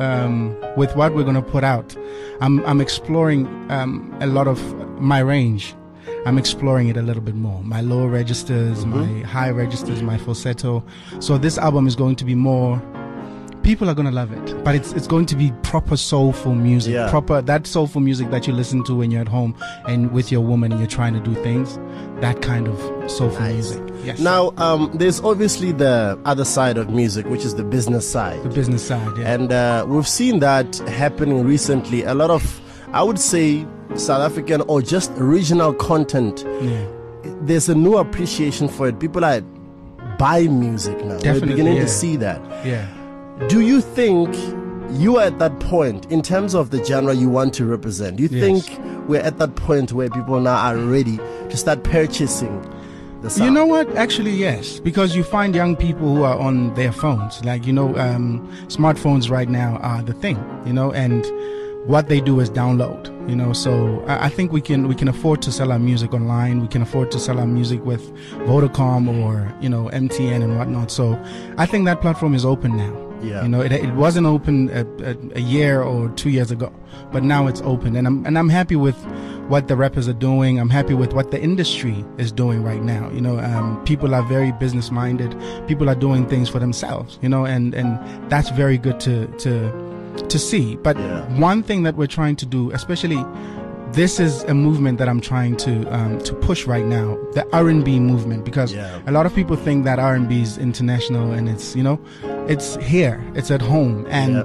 With what we're going to put out, I'm exploring a lot of my range. I'm exploring it a little bit more. My lower registers, my high registers, my falsetto. So this album is going to be more... People are going to love it, but it's going to be proper soulful music, that soulful music that you listen to when you're at home and with your woman and you're trying to do things, that kind of soulful music. Yes. Now, there's obviously the other side of music, which is the business side. The business side, yeah. And we've seen that happening recently. A lot of, I would say, South African or just regional content. Yeah. There's a new appreciation for it. People are buying music now. Definitely, we're beginning to see that. Yeah. Do you think you are at that point in terms of the genre you want to represent? Do you think we're at that point where people now are ready to start purchasing the sound? You know what? Actually, yes. Because you find young people who are on their phones. Like, smartphones right now are the thing, and what they do is download, so I think we can afford to sell our music online. We can afford to sell our music with Vodacom or, MTN and whatnot. So I think that platform is open now. Yeah. It wasn't open a year or 2 years ago, but now it's open, and I'm happy with what the rappers are doing. I'm happy with what the industry is doing right now. People are very business minded. People are doing things for themselves. And that's very good to see. But one thing that we're trying to do, especially. This is a movement that I'm trying to push right now, the R&B movement, because a lot of people think that R&B is international and it's, it's here, it's at home, and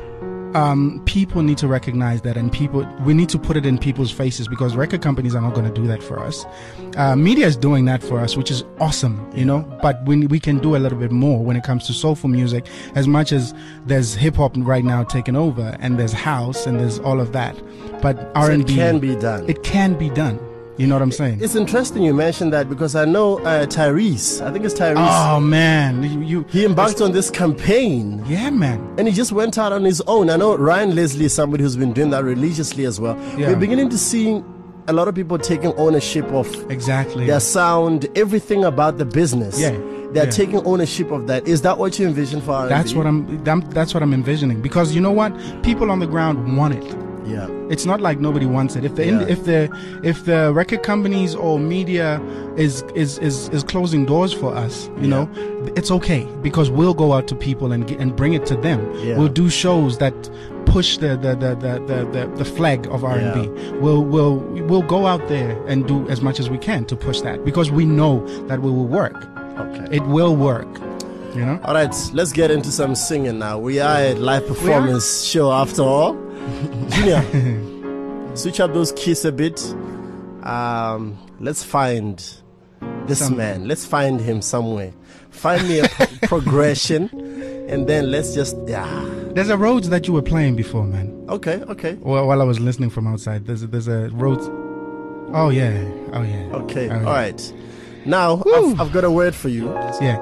people need to recognize that, and we need to put it in people's faces, because record companies are not going to do that for us. Media is doing that for us, which is awesome, but we can do a little bit more when it comes to soulful music. As much as there's hip-hop right now taking over, and there's house, and there's all of that, but R&B... it can be done. It can be done. You know what I'm saying? It's interesting you mentioned that because I know Tyrese. I think it's Tyrese. Oh man, He embarked on this campaign. Yeah, man. And he just went out on his own. I know Ryan Leslie is somebody who's been doing that religiously as well. Yeah. We're beginning to see a lot of people taking ownership of Exactly. their sound, everything about the business. Yeah. They're Yeah. taking ownership of that. Is that what you envision for R&B? That's what I'm envisioning, because you know what? People on the ground want it. Yeah. It's not like nobody wants it. If the Yeah. if the record companies or media is closing doors for us, you know, it's okay, because we'll go out to people and bring it to them. Yeah. We'll do shows that push the flag of R&B. Yeah. We'll go out there and do as much as we can to push that, because we know that we will work. Okay. It will work. You know? All right, let's get into some singing now. We are a live performance show after all. Junior, switch up those keys a bit. Let's find this man. Let's find him somewhere. Find me a progression, and then let's just There's a Rhodes that you were playing before, man. Okay. Well, while I was listening from outside, there's a Rhodes. Oh yeah. Okay. Oh, yeah. All right. Now I've got a word for you. Yeah.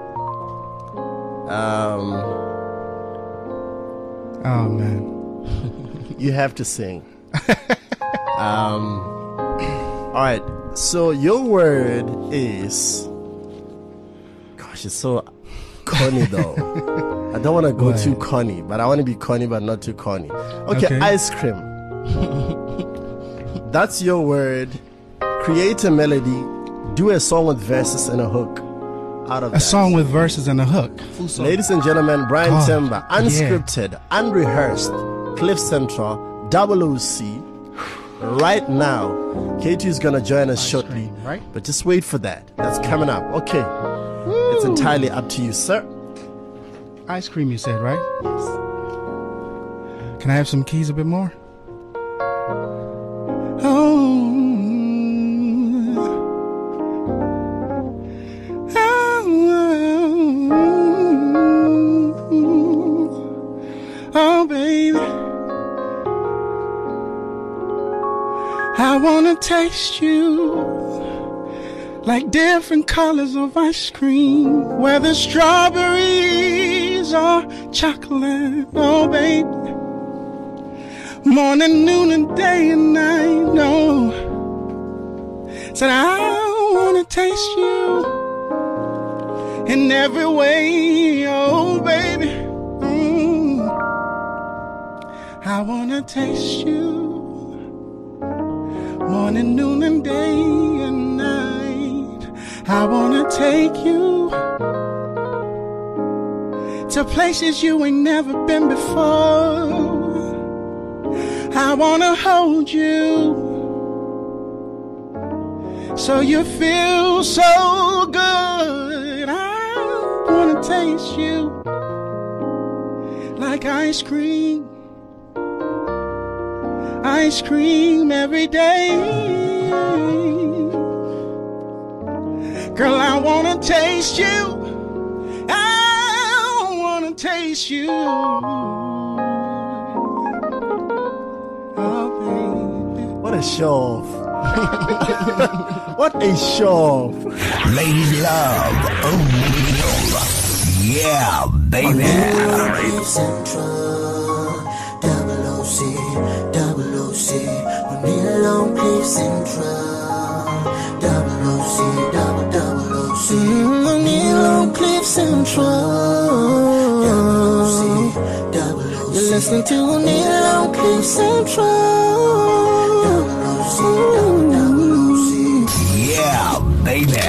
Oh man. You have to sing. All right. So your word is. Gosh, it's so corny though. I don't want to go too corny, but I want to be corny, but not too corny. Okay. Ice cream. That's your word. Create a melody. Do a song with verses and a hook. Out of a song with verses and a hook. Ladies and gentlemen, Brian Timber, unscripted, unrehearsed, Cliff Central, OOC. Right now, K2 is going to join us shortly. Right? But just wait for that. That's coming up. Okay. It's entirely up to you, sir. Ice cream, you said, right? Yes. Can I have some keys a bit more? Oh, baby, I wanna taste you like different colors of ice cream, whether strawberries or chocolate. Oh, baby, morning, noon, and day and night. No, said I wanna taste you in every way. Oh, baby. I wanna taste you morning, noon, and day and night. I wanna take you to places you ain't never been before. I wanna hold you so you feel so good. I wanna taste you like ice cream. Ice cream every day. Girl, I wanna taste you. I wanna taste you. Oh, baby. What a show off. What a show off. Ladies love O'Neal. Yeah, baby. O'Neal on Cliff Central. OOC. O'Neal on Cliff Central. You're listening to O'Neal on Cliff Central. Yeah, baby.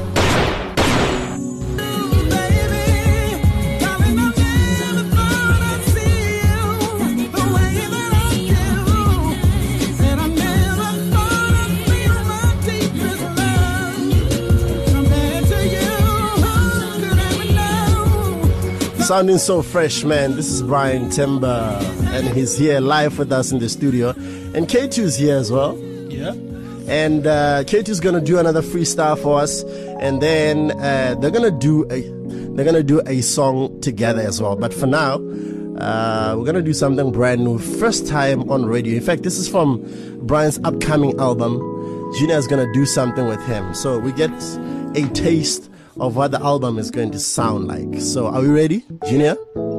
Sounding so fresh, man. This is Brian Timber, and he's here live with us in the studio. And K2's here as well. Yeah. And K2's gonna do another freestyle for us, and then they're gonna do a song together as well. But for now, we're gonna do something brand new, first time on radio. In fact, this is from Brian's upcoming album. Junior is going to do something with him. So we get a taste of what the album is going to sound like. So are we ready, Junior?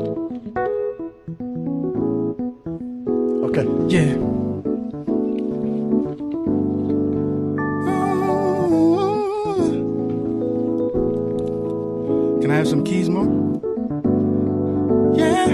Okay. Yeah. Can I have some keys, Mo? Yeah.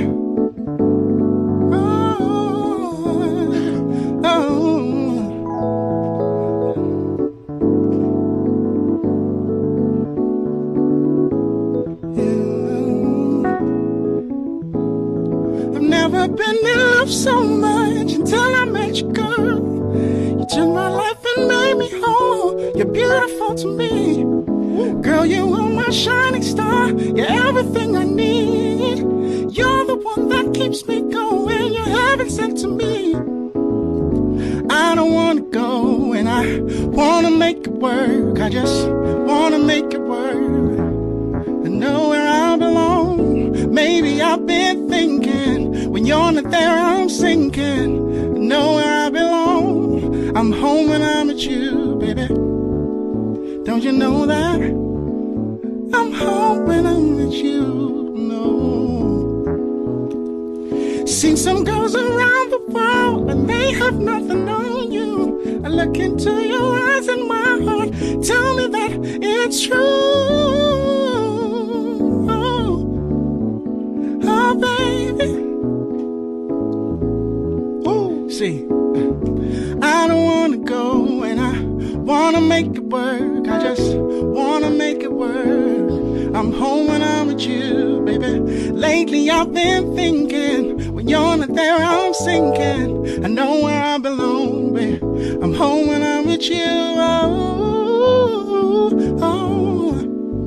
I've never been in love so much until I met you, girl. You took my life and made me whole. You're beautiful to me. Girl, you are my shining star. You're everything I need. You're the one that keeps me going. You're heaven sent to me. I don't wanna go and I wanna make it work. I just wanna make it work. I know where I belong. Maybe I've been thinking when you're not there I'm sinking. I know where I belong. I'm home when I'm with you, baby. Don't you know that? I'm home when I'm with you, no. Seen some girls around the world and they have nothing on you. I look into your eyes and my heart tell me that it's true. Oh baby. Ooh, see, I don't wanna go and I wanna make it work. I just wanna make it work. I'm home when I'm with you, baby. Lately I've been thinking when you're not there I'm sinking. I know where I belong, baby. I'm home when I'm with you. Oh, oh,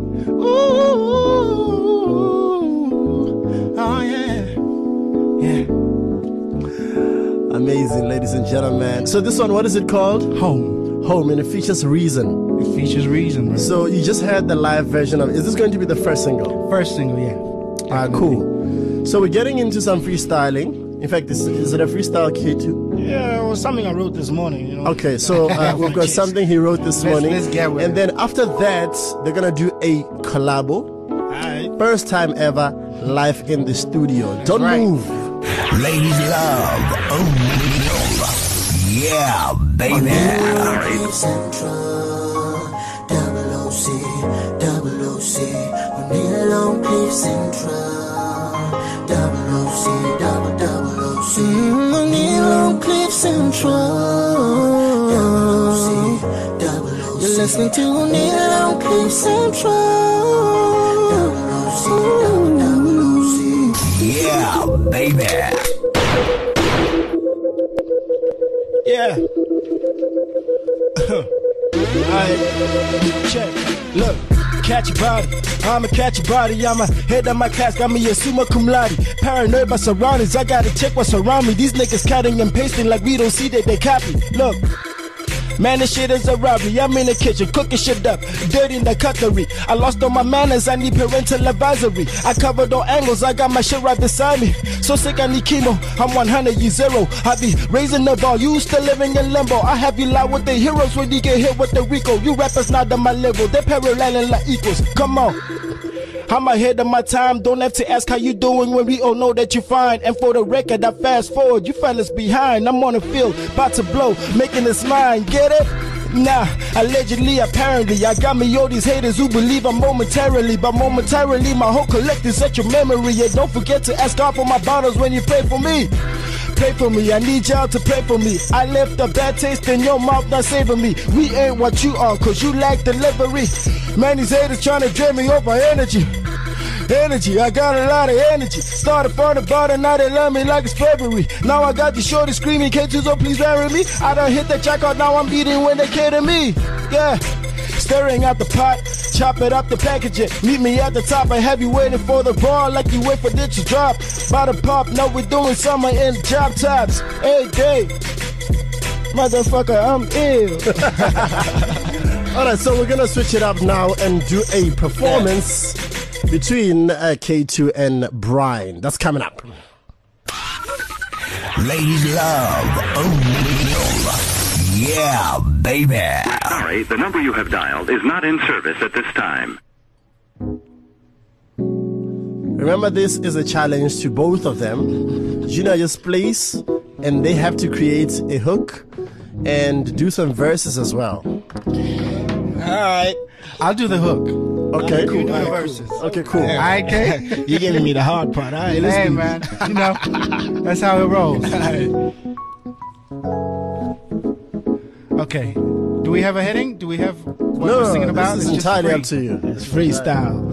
ooh, oh yeah, yeah. Amazing, ladies and gentlemen. So this one, what is it called? Home. Home, and it features Reason. It features Reason, right? So you just heard the live version of. Is this going to be the first single? First single, yeah. Cool. So we're getting into some freestyling. In fact, is it a freestyle, K2? Yeah, it was something I wrote this morning, you know. Okay, so we've got something he wrote this morning. Let's get with and it. then after that, they're going to do a collabo. Alright. First time ever, live in the studio. Don't right. move. Ladies love O'Neal. Yeah, baby. Cliff Central, double OC, O'Neal on Cliff Central, double OC, double OC, O'Neal on Cliff Central, double OC. You're listening to O'Neal on Cliff Central, double OC, double OC. Yeah, baby. Yeah. Alright, check. Look, catch your body. I'ma catch your body. I'ma head on my class. Got me a summa cum laude. Paranoid by surroundings. I gotta check what's around me. These niggas cutting and pasting like we don't see that they copy. Look. Man, this shit is a robbery. I'm in the kitchen, cooking shit up, dirty in the cutlery. I lost all my manners, I need parental advisory. I covered all angles, I got my shit right beside me. So sick, I need chemo, I'm 100 years zero. I be raising the ball, you still living in limbo. I have you lie with the heroes when you get hit with the Rico. You rappers not on my level, they're paralleling like equals. Come on. I'm ahead of my time, don't have to ask how you doing when we all know that you're fine. And for the record, I fast forward, you fellas behind. I'm on the field, about to blow, making this mine, get it? Nah, allegedly, apparently, I got me all these haters who believe I'm momentarily. But momentarily, my whole collective's at your memory. And don't forget to ask God for my bottles when you pray for me. Pray for me, I need y'all to pray for me. I left a bad taste in your mouth, not saving me. We ain't what you are, cause you lack delivery. Man, these haters trying to drain me off my energy. Energy, I got a lot of energy. Started from the bottom, now they love me like it's February. Now I got these shorties screaming, K2, so please marry me. I done hit the jackpot, now I'm beating when they cater me. Yeah, stirring out the pot, chop it up to package it. Meet me at the top, I have you waiting for the bar like you wait for this to drop. By the pop, no, we're doing summer in the job tops. Hey, day, motherfucker, I'm ill. Alright, so we're gonna switch it up now and do a performance between K2 and Brian. That's coming up. Ladies love O'Neal. Yeah, baby. Sorry, the number you have dialed is not in service at this time. Remember, this is a challenge to both of them. Gina just plays, and they have to create a hook and do some verses as well. Alright. I'll do the hook. Okay, You cool. do the Alright, verses. cool. Okay, cool. Alright, okay. You're giving me the hard part. All right, let's Hey, do man. You know, that's how it rolls. Okay. Do we have a heading? Do we have what we're No, singing about? this is It's just entirely free. up to you. It's freestyle.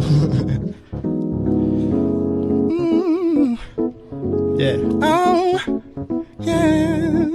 Yeah. Oh, yeah.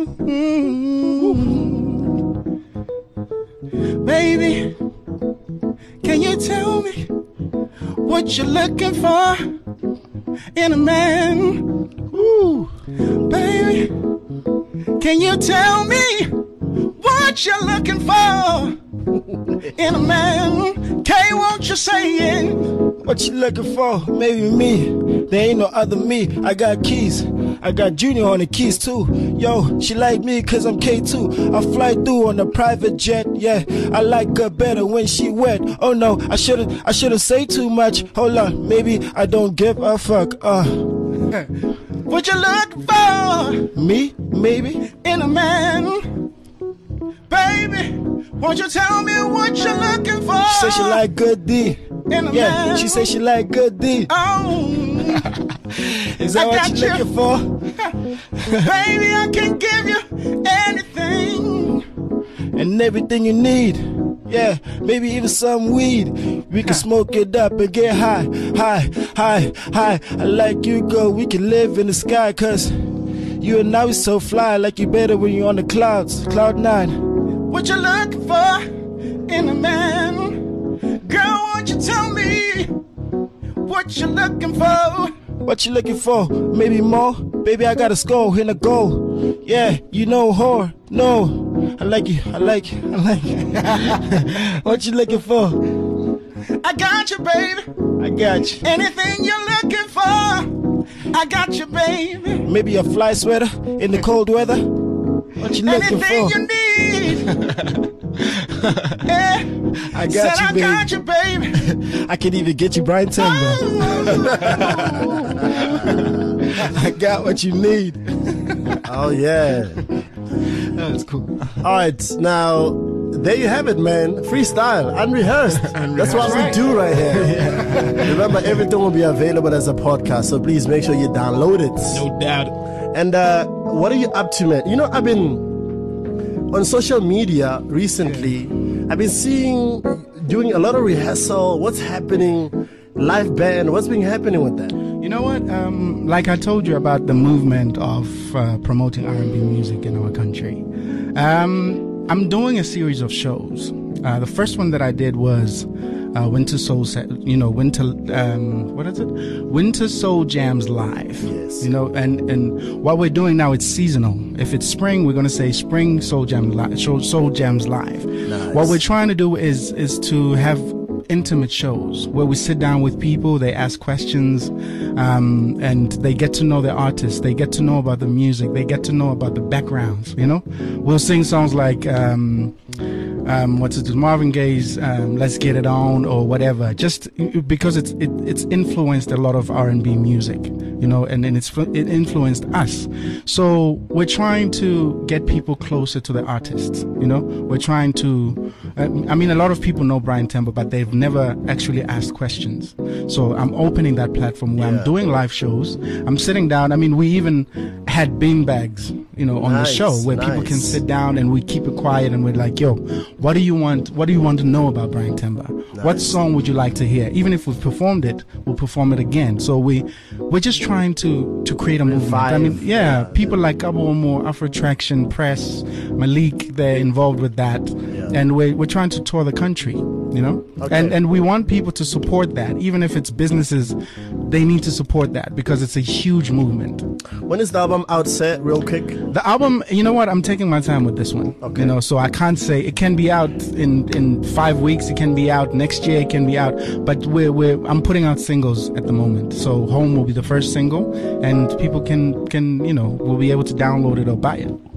Baby, can you tell me what you're looking for in a man? Ooh, baby, can you tell me what you're looking for in a man? Kay, won't you say it? What you looking for? Maybe me. There ain't no other me. I got keys. I got Junior on the keys too. Yo, she like me cause I'm K2. I fly through on a private jet. Yeah, I like her better when she wet. Oh no, I should've say too much. Hold on, maybe I don't give a fuck. What you looking for Me? Maybe? in a man? Baby, won't you tell me what you're looking for? She say she like good D. in a Yeah, man? she say she like good D. Oh, Is that I what got you you. looking for? baby, I can give you anything. And everything you need. Yeah, maybe even some weed. We can smoke it up and get high, high, high, high. I like you, girl. We can live in the sky, cause you and I we so fly. Like you better when you're on the clouds, cloud 9. What you looking for in a man? Girl, won't you tell me what you looking for? What you looking for? Maybe more? Baby, I got a skull and a goal. Yeah, you know whore. No, I like you, I like you, I like you. What you looking for? I got you, baby. I got you. Anything you're looking for, I got you, baby. Maybe a fly sweater in the cold weather. What you looking Anything for? you need. Yeah. I got Said you, I baby. got you, baby. I can even get you Brian Timber. I got what you need. Oh, yeah. That's cool. All right, now there you have it, man. Freestyle, unrehearsed. That's what we do right here. Remember, everything will be available as a podcast, so please make sure you download it. No doubt. And what are you up to, man? You know, I've been on social media recently. I've been doing a lot of rehearsal. What's happening? Live band. What's been happening with that? You know what? Like I told you about the movement of promoting R&B music in our country. I'm doing a series of shows. The first one that I did was Winter Soul, Winter Soul Jams Live. Yes. You know, and what we're doing now, it's seasonal. If it's spring, we're going to say Spring Soul Jams Live. Soul Jams Live. Nice. What we're trying to do is to have intimate shows where we sit down with people, they ask questions, and they get to know the artists, they get to know about the music, they get to know about the backgrounds, you know. We'll sing songs like Marvin Gaye's Let's Get It On or whatever, just because it's influenced a lot of R&B music, you know, and it influenced us. So we're trying to get people closer to the artists, you know. We're trying to a lot of people know Brian Timber, but they've never actually asked questions. So I'm opening that platform where I'm doing live shows. I'm sitting down. I mean, we even had bean bags, you know, on the show where people can sit down and we keep it quiet and we're like, yo, what do you want? What do you want to know about Brian Timber? What song would you like to hear? Even if we've performed it, we'll perform it again. So we're just trying to create a movement. I mean, people like Gabo More, Afro Traction, Press, Malik, they're involved with that. And we're trying to tour the country, you know? Okay. And we want people to support that. Even if it's businesses, they need to support that because it's a huge movement. When is the album out, set real quick? The album, you know what? I'm taking my time with this one. Okay. You know, so I can't say it can be out in 5 weeks. It can be out next year. It can be out. But I'm putting out singles at the moment. So Home will be the first single, and people can will be able to download it or buy it.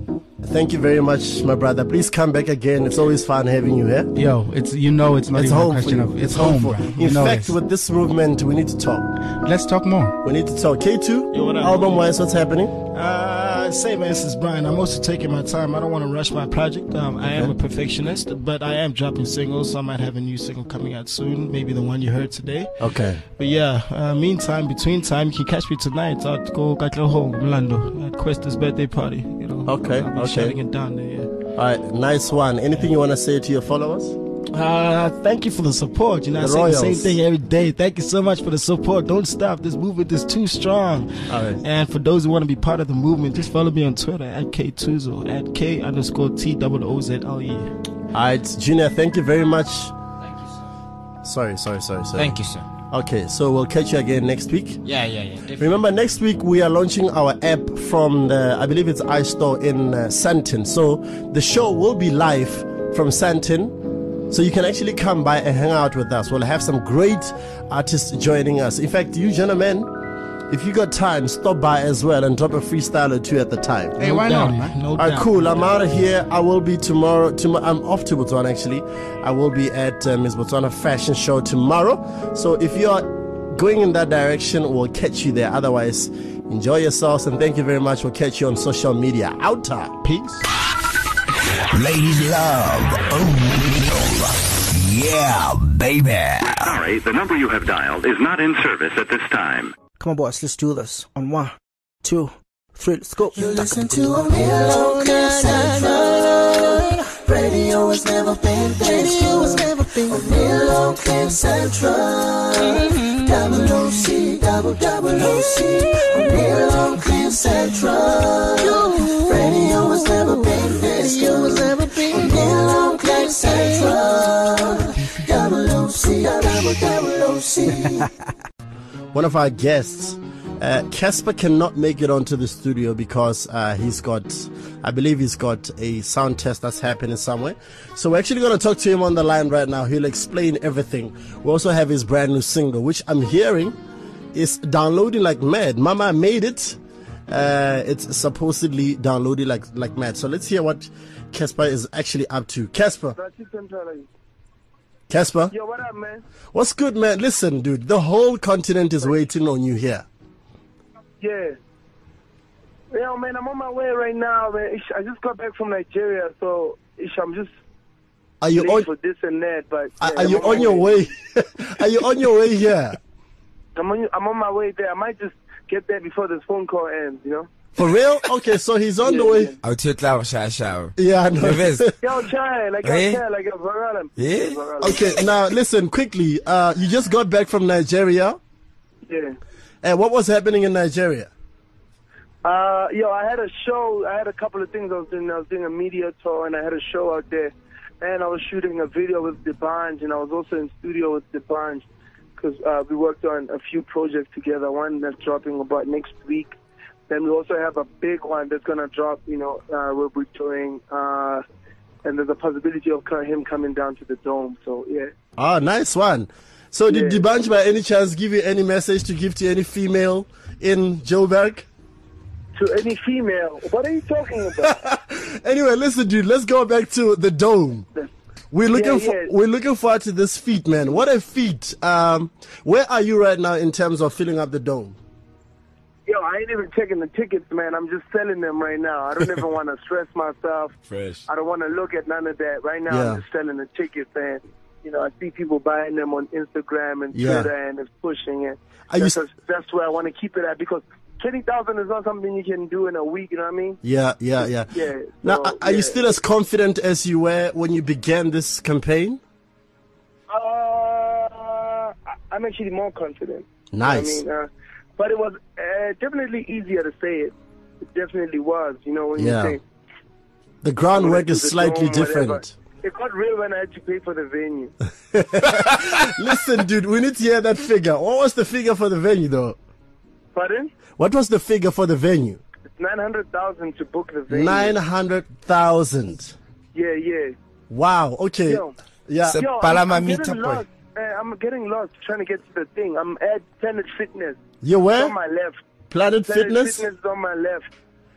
Thank you very much, my brother. Please come back again. It's always fun having you here. Yo, it's not It's even a home question for of you. it's home, for bro. In fact, with this movement, we need to talk. Let's talk more. We need to talk. K2, Yo, what up? album-wise, what's happening? Same man, this is Brian. I'm also taking my time. I don't want to rush my project. I am a perfectionist, but I am dropping singles, so I might have a new single coming out soon. Maybe the one you heard today. Okay. But yeah, meantime, between time, you can catch me tonight at Go Katlaho, Mlando, at Questa's birthday party. You know. Okay, I'll be okay. shutting it down there. Yeah. All right, nice one. Anything you want to say to your followers? Thank you for the support. You know, I The say Royals. the same thing every day. Thank you so much for the support. Don't stop. This movement is too strong. All right. And for those who want to be part of the movement, just follow me on Twitter at K2zo, at K_TOOZLE. All right, Junior, thank you very much. Thank you, sir. Sorry. Thank you, sir. Okay, so we'll catch you again next week. Yeah. Definitely. Remember, next week we are launching our app from the, I believe it's iStore in Sandton. So the show will be live from Sandton. So you can actually come by and hang out with us. We'll have some great artists joining us. In fact, you gentlemen, if you got time, stop by as well and drop a freestyle or two at the time. Hey, why not, man? No All right, doubt. cool. I'm out of here. I will be tomorrow. I'm off to Botswana, actually. I will be at Miss Botswana Fashion Show tomorrow. So if you are going in that direction, we'll catch you there. Otherwise, enjoy yourselves and thank you very much. We'll catch you on social media. Outer. Peace. Ladies love. Oh, yeah, baby. Sorry, the number you have dialed is not in service at this time. Come on, boys, let's do this. On 1, 2, 3, let's go. You listen to O'Neill Central. Radio has never been this good. O'Neill Central. Double OC, double OC. O'Neill Central. Radio has never been this good. O'Neill Central. Double OC, double OC. One of our guests, Casper, cannot make it onto the studio because I believe he's got a sound test that's happening somewhere. So we're actually going to talk to him on the line right now. He'll explain everything. We also have his brand new single, which I'm hearing is downloading like mad. Mama made it. It's supposedly downloading like mad. So let's hear what Casper is actually up to. Casper. Yo, what up, man? What's good, man? Listen, dude, the whole continent is waiting on you here. Yeah. Yo, man, I'm on my way right now, man. I just got back from Nigeria, so I'm just Are you late on? for this and that. But Are you on your way? Are you on your way here? I'm on my way there. I might just get there before this phone call ends, you know? For real? Okay, so he's on the way. I'll take that shower. Yeah, I know. Yo, try, like, Eh? like a Varela. Yeah? Okay, now listen quickly. You just got back from Nigeria. Yeah. And what was happening in Nigeria? Yo, I had a show. I had a couple of things I was doing. I was doing a media tour, and I had a show out there. And I was shooting a video with Debanj, and I was also in studio with Debanj because we worked on a few projects together. One that's dropping about next week. Then we also have a big one that's going to drop, where we're touring. And there's a possibility of him coming down to the Dome. So, yeah. Ah, nice one. So did Debanj by any chance give you any message to give to any female in Joburg? To any female? What are you talking about? Anyway, listen, dude, let's go back to the Dome. We're looking Yeah. we're looking forward to this feat, man. What a feat. Where are you right now in terms of filling up the Dome? Yo, I ain't even checking the tickets, man. I'm just selling them right now. I don't even want to stress myself. Fresh. I don't want to look at none of that. Right now, Yeah. I'm just selling the tickets, and, I see people buying them on Instagram and Yeah. Twitter, and it's pushing it. Are you That's where I want to keep it at, because 20,000 is not something you can do in a week, you know what I mean? Yeah. Yeah. Now, so, are you yeah. still as confident as you were when you began this campaign? I'm actually more confident. Nice. You know what I mean? But it was definitely easier to say it. It definitely was, when you say... The groundwork to is the slightly Dome, whatever. different. It got real when I had to pay for the venue. Listen, dude, we need to hear that figure. What was the figure for the venue, though? Pardon? What was the figure for the venue? It's 900,000 to book the venue. 900,000. Yeah. Wow. Okay. Yo. Yeah. Yo, I'm getting lost trying to get to the thing. I'm at Planet Fitness. You It's where? on my left. Planet Planet Fitness? Fitness is on my left.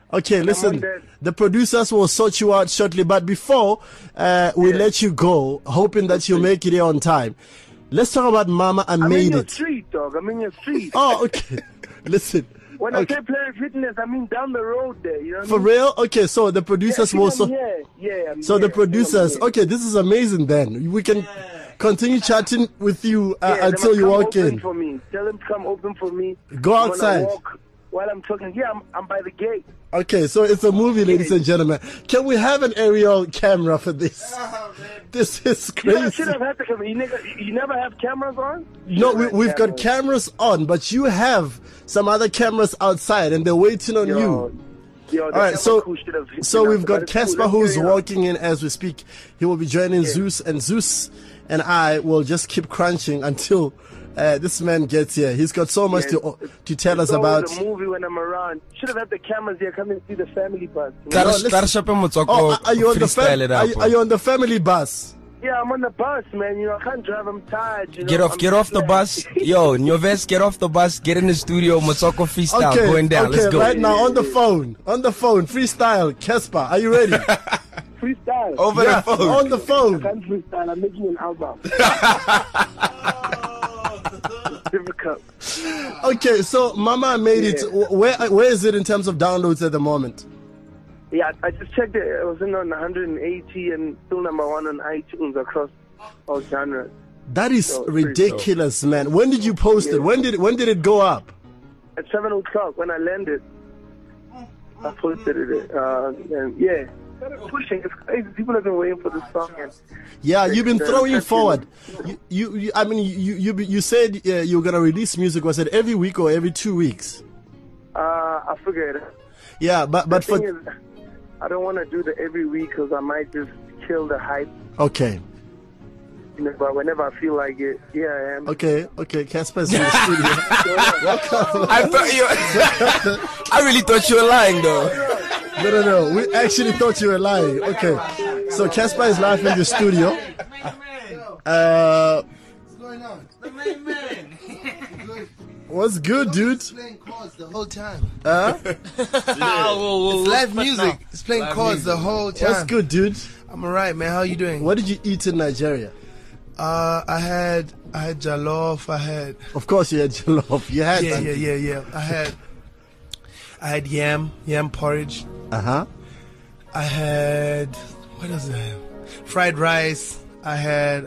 Okay, And listen, I'm on that. the producers will sort you out shortly, but before we let you go, hoping that you'll make it here on time, let's talk about Mama I I'm in Made your It. street, dog. I'm in your street. Oh, okay. Listen. When I say Planet Fitness, I mean down the road there. You know what For I mean? real? Okay, so the producers will... I'm here. Yeah, I'm So here. the producers, I'm here. okay, this is amazing then. We can continue chatting with you Yeah, they until must you come walk open in. For me. Tell them to come open for me. Go I'm gonna outside. walk while I'm talking. Yeah, I'm by the gate. Okay, so it's a movie, ladies and gentlemen. Can we have an aerial camera for this? This is You guys crazy. should have had the camera. You never have cameras on? No, we've got cameras on, but you have some other cameras outside and they're waiting on you. Yo, All right, so we've got But it's Casper cool. who's Let's carry on. walking in as we speak. He will be joining Zeus, and Zeus and I will just keep crunching until this man gets here. He's got so much to tell us It's always about. a movie when I'm around. Should have had the cameras here. Come and see the family bus. you know? Tla re- listen. tla re shope motswako Oh, are you on the freestyle it up. are you on the family bus? Yeah, I'm on the bus, man. You know, I can't drive. I'm tired. You know? Get off, I'm get off the slack. bus. Yo, Nyoves, get off the bus. Get in the studio. Motswako freestyle Okay, going down. okay, Let's go. right now on the phone, freestyle. Casper, are you ready? Freestyle. Over Yeah, the phone. on the I phone. can't freestyle. I'm making an album. Difficult. Okay, so Mama I Made It. Where is it in terms of downloads at the moment? Yeah, I just checked it. It was in on 180 and still number 1 on iTunes across all genres. That is So, pretty ridiculous, man. When did you post it? When did it go up? At 7 o'clock when I landed, I posted it. And yeah, started pushing. It's crazy. People have been waiting for this song. And Yeah, you've been It's, throwing touching. forward. I mean, you said you were gonna release music. Was it every week or every 2 weeks? I figured. Yeah, but The for thing is, I don't want to do the every week because I might just kill the hype. okay, You know, but whenever I feel like it, yeah, I am. okay. Casper's in the studio. Welcome. I thought you. I really thought you were lying, though. No. We actually thought you were lying. Okay, so Casper is live in the studio. What's going on? The main man. What's good, dude? Playing chords the whole time. It's It's live music. It's playing chords the whole time. What's good, dude? I'm alright, man. How you doing? What did you eat in Nigeria? I had jollof. I had Of course, you had jollof. You had yeah. I had yam porridge. Uh-huh. I had what else did I have? Fried rice. I had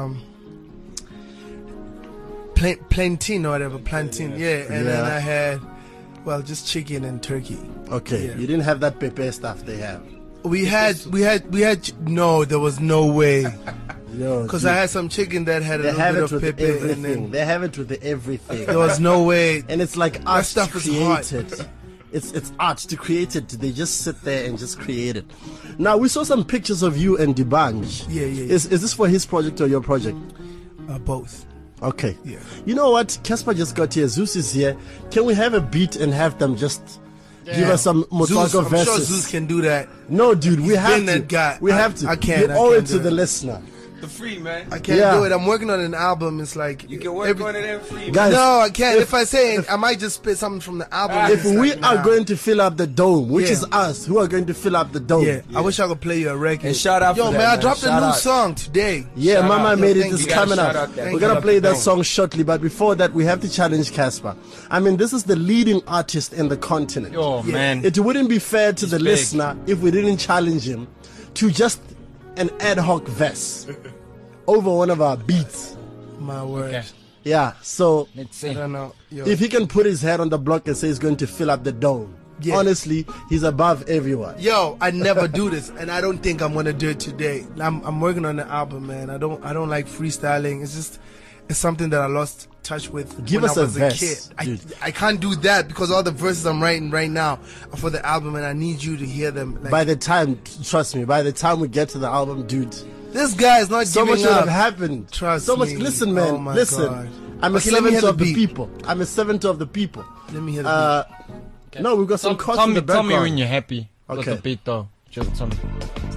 plantain or whatever, plantain. Yeah, and then I had just chicken and turkey. Okay, Yeah. you didn't have that pepe stuff they have. We had no, there was no way. No, Because dude. I had some chicken that had a They little have bit it of with pepper, and everything. then They have it with everything. there was no way. And it's like art stuff to is create hard. it. It's art to create it. They just sit there and just create it. Now we saw some pictures of you and Dibanj. Yeah. Is this for his project or your project? Both. Okay. Yeah. You know what? Casper just got here. Zeus is here. Can we have a beat and have them just give us some Zeus, Motswako I'm verses? sure Zeus can do that. No, dude, we He's have been to. that guy. We have to. I can't. You I owe can't it to do the it. listener. The free, man. I can't do it. I'm working on an album. It's like You can work on it and free. Guys, no, I can't. If I say it, I might just spit something from the album. if It's we like, are nah. going to fill up the dome, which Yeah. is us who are going to fill up the dome. Yeah, I wish I could play you a record. And shout out Yo, for man, that, I man. dropped a Shout new out. song today. Yeah, Shout Mama out. Made It Thank is you. coming Shout up. out that. We're gonna play that Thank you. song shortly, but before that, we have to challenge Casper. I mean, this is the leading artist in the continent. Oh, man. It wouldn't be fair to the big. listener if we didn't challenge him to just an ad hoc verse over one of our beats. My word. Okay. Yeah, so Let's I see. don't know. Yo. if he can put his head on the block and say he's going to fill up the dome, Yeah. honestly, he's above everyone. Yo, I never do this, and I don't think I'm gonna do it today. I'm working on the album, man. I don't like freestyling. It's something that I lost touch with. Give when us I a was verse, kid. dude. I can't do that because all the verses I'm writing right now are for the album, and I need you to hear them. Like, By the time, trust me, by the time we get to the album, dude, this guy is not so giving much would up. have happened. Trust so much. me. Listen, man. Oh my listen. God. I'm a Okay, let me hear servant of the the beat. people. I'm a servant of the people. Let me hear the beat. No, we've got some costs in the Tell me background. when you're happy with Okay. the beat, though. Just tell me.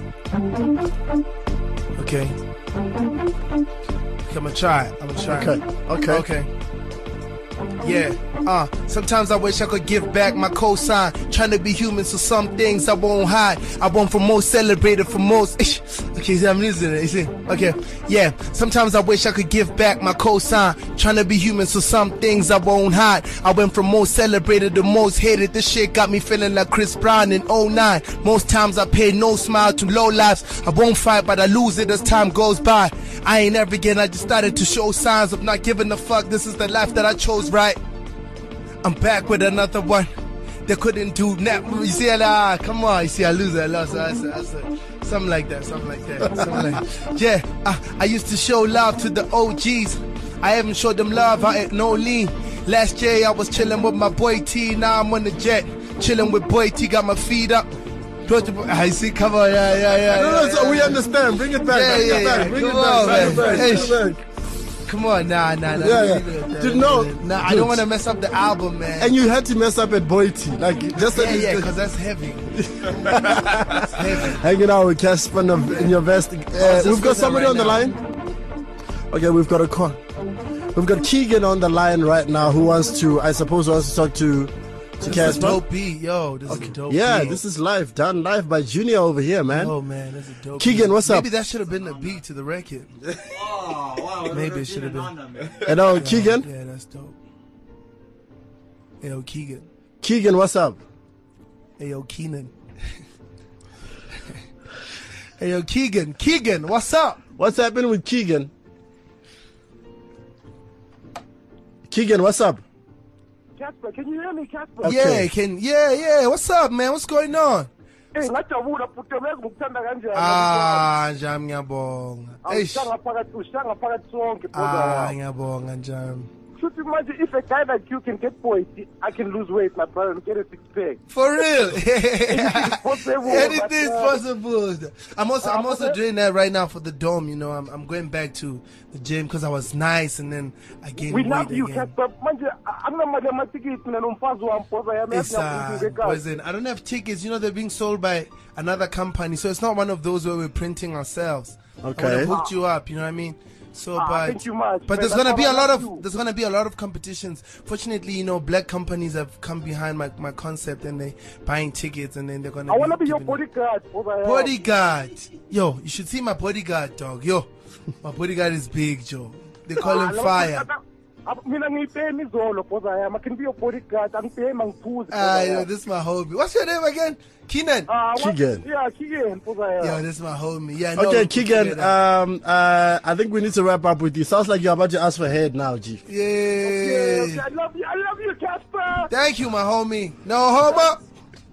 Okay. I'm gonna try. Okay. Okay. Yeah, sometimes I wish I could give back my cosign. Trying to be human, so some things I won't hide. I want from most, celebrated from most. Okay, see, I'm losing it. You see? Okay, yeah. Sometimes I wish I could give back my cosign. Trying to be human, so some things I won't hide. I went from most celebrated to most hated. This shit got me feeling like Chris Brown in 09. Most times I pay no smile to low lives. I won't fight, but I lose it as time goes by. I ain't ever again, I just started to show signs of not giving a fuck. This is the life that I chose, right? I'm back with another one. They couldn't do that. You see, come on. You see, I lose it. I lost it. Something like that. Yeah, I used to show love to the OGs. I haven't showed them love. I ain't no lean. Last year, I was chilling with my boy T. Now I'm on the jet. Chilling with boy T. Got my feet up. I see, come on, yeah. No, so we understand. Bring it back. Bring it back. Come on, nah. Dude, no. Nah, I don't want to mess up the album, man. And you had to mess up at Boity. Like, just because that's heavy. That's heavy. Hanging out with Casper in your vest. We've got somebody on the line. Okay, we've got a call. We've got Keegan on the line right now who wants to talk to Casper. This is dope beat. Yo, this is dope Yeah, beat. this is live. Done live by Junior over here, man. Oh, man, that's a dope Keegan, beat. what's up? Maybe that should have been the beat to the record. Wow. Maybe it should have been. Hello, Keegan? Yeah, that's dope. Hey, yo, Keegan. Keegan, what's up? Hey, yo, Keenan. Hey, yo, Keegan. Keegan, what's up? What's happening with Keegan? Keegan, what's up? Casper, can you hear me, Casper? Okay. Yeah. What's up, man? What's going on? Hey, ngajabula futhi ngikuthanda kanjani? Njami ngiyabonga. Ushanga phakathi sonke brother. Ngiyabonga njami. Should imagine if a guy like you can get boys, I can lose weight, my brother, and get a six pack. For real. Anything's possible. I'm also doing that right now for the dome. You know, I'm going back to the gym because I was nice and then I gained weight again. We love you, Casper. Listen, I don't have tickets. You know, they're being sold by another company, so it's not one of those where we're printing ourselves. Okay. I would have hooked you up. You know what I mean? So, thank you much, but man. there's gonna be a lot of competitions. Fortunately, you know, black companies have come behind my concept and they buying tickets and then they're gonna. I wanna be your bodyguard. Bodyguard, yo, you should see my bodyguard, dog. Yo, my bodyguard is big, Joe. They call him Fire. I can be your bodyguard. Yo, this is my homie. What's your name again? Keegan. Keegan. Yeah, Keegan. Yo, this is my homie. Yeah. Okay, Keegan. I think we need to wrap up with you. Sounds like you're about to ask for head now, G. Yeah. Okay, I love you, Casper. Thank you, my homie. No homo.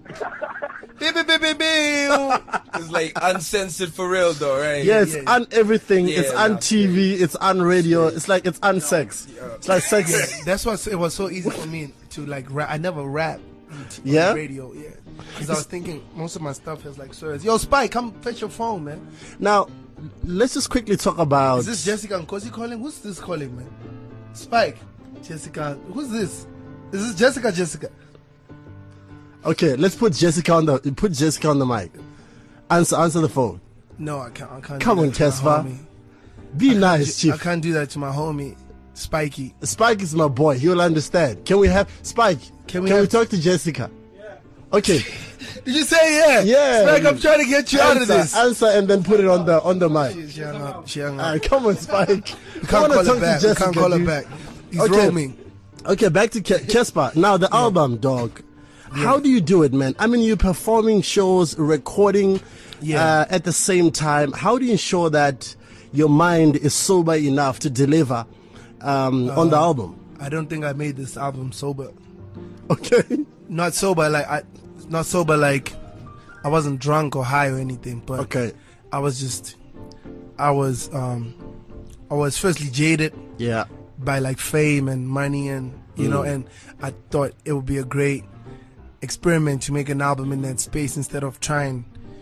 It's like uncensored for real, though, right? Yeah, it's on everything. Yeah, it's on TV. It's on radio. It's like it's on sex. It's like sex. Yeah, that's why it was so easy for me to like rap. I never rap on radio. Yeah, because I was thinking most of my stuff is like slurs. Yo, Spike, come fetch your phone, man. Now, let's just quickly talk about. Is this Jessica Nkosi calling? Who's this calling, man? Spike, Jessica. Who's this? Is this Jessica? Okay, let's put Jessica on the mic. Answer the phone. No, I can't. Come on, Casper. Be nice, Chief. I can't do that to my homie, Spikey. Spike is my boy. He'll understand. Can we have Spike? Can we talk to Jessica? Yeah. Okay. Did you say yeah? Yeah. Spike, I'm trying to get you out of this. Answer and then put it on the mic. She hung up. All right, come on, Spike. We can't call her back. He's roaming. Okay, back to Casper. Now the album, dog. Yeah. How do you do it, man? I mean, you're performing shows, recording at the same time. How do you ensure that your mind is sober enough to deliver on the album? I don't think I made this album sober. Okay. Not sober like I wasn't drunk or high or anything, but okay. I was firstly jaded. Yeah. By like fame and money and you know, and I thought it would be a great experiment to make an album in that space instead of try and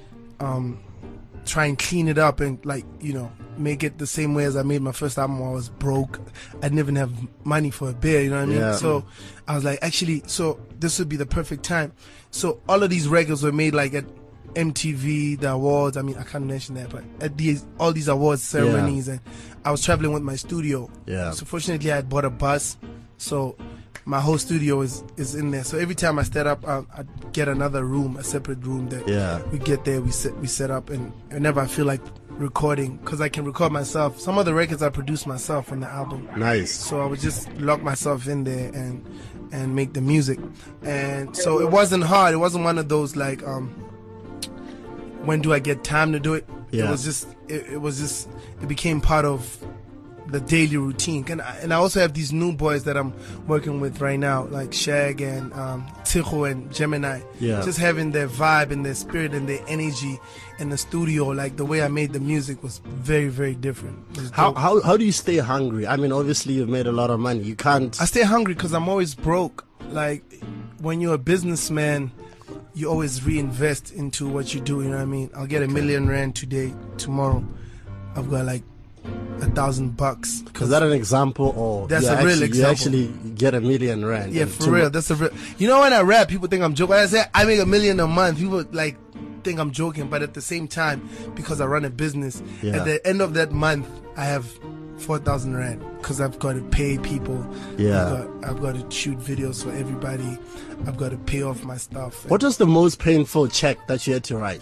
clean it up and like, you know, make it the same way as I made my first album when I was broke. I didn't even have money for a beer, you know what I mean? Yeah. So I was like, actually, so this would be the perfect time. So all of these records were made like at MTV, the awards. I mean, I can't mention that, but at all these awards ceremonies, and I was traveling with my studio. Yeah. So fortunately, I had bought a bus So my whole studio is in there. So every time I step up, I get another room, a separate room that we get there. We set up, and whenever I feel like recording, because I can record myself. Some of the records I produce myself on the album. Nice. So I would just lock myself in there and make the music. And so it wasn't hard. It wasn't one of those like when do I get time to do it? Yeah. It became part of the daily routine. And I also have these new boys that I'm working with right now, like Shag and Ticho and Gemini. Yeah. Just having their vibe and their spirit and their energy in the studio, like the way I made the music was very, very different. How do you stay hungry? I mean, obviously you've made a lot of money. You can't. I stay hungry because I'm always broke. Like when you're a businessman, you always reinvest into what you do. You know what I mean? I'll get R1 million today. Tomorrow, I've got like $1,000. Is that an example, or that's a real example? You actually get R1 million. Yeah, for real. That's a real. You know, when I rap, people think I'm joking. When I say I make $1 million a month, people like think I'm joking. But at the same time, because I run a business, at the end of that month, I have 4,000 rand because I've got to pay people. Yeah, I've got to shoot videos for everybody. I've got to pay off my stuff. What was the most painful check that you had to write?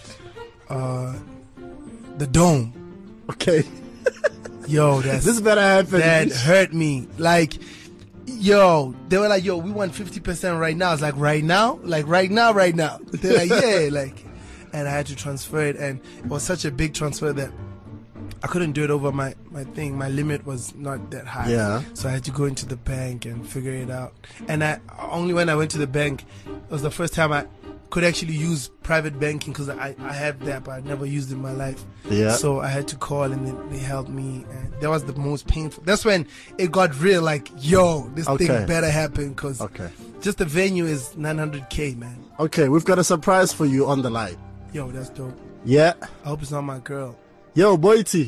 The Dome. Okay. Yo, this better happen. That hurt me. Like, yo, they were like, yo, we want 50% right now. It's like, right now? Like, right now. They're like, yeah, like, and I had to transfer it, and it was such a big transfer that I couldn't do it over my thing. My limit was not that high. Yeah. So I had to go into the bank and figure it out. And only when I went to the bank, it was the first time I could actually use private banking, because I have that, but I never used it in my life. Yeah. So I had to call, and they helped me. And that was the most painful. That's when it got real. Like, yo, this thing better happen, because just the venue is 900K, man. Okay, we've got a surprise for you on the line. Yo, that's dope. Yeah. I hope it's not my girl. Yo, Boity.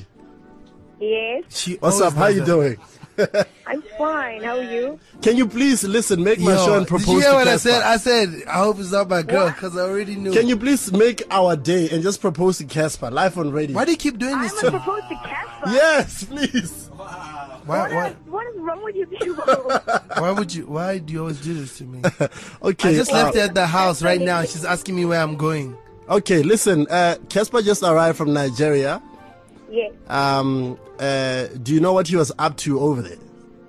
Yes. What's up? How you doing? I'm fine. How are you? Can you please listen, make my show and propose to Did you hear what Casper? I said, I hope it's not my girl, because I already knew. Can you please make our day and just propose to Casper live on radio? Why do you keep doing this to me? propose to Casper? Yes, please. What is wrong with you people? Why do you always do this to me? Okay. I just left her at the house right now. She's asking me where I'm going. Okay, listen, Casper just arrived from Nigeria. Yes. Do you know what he was up to over there?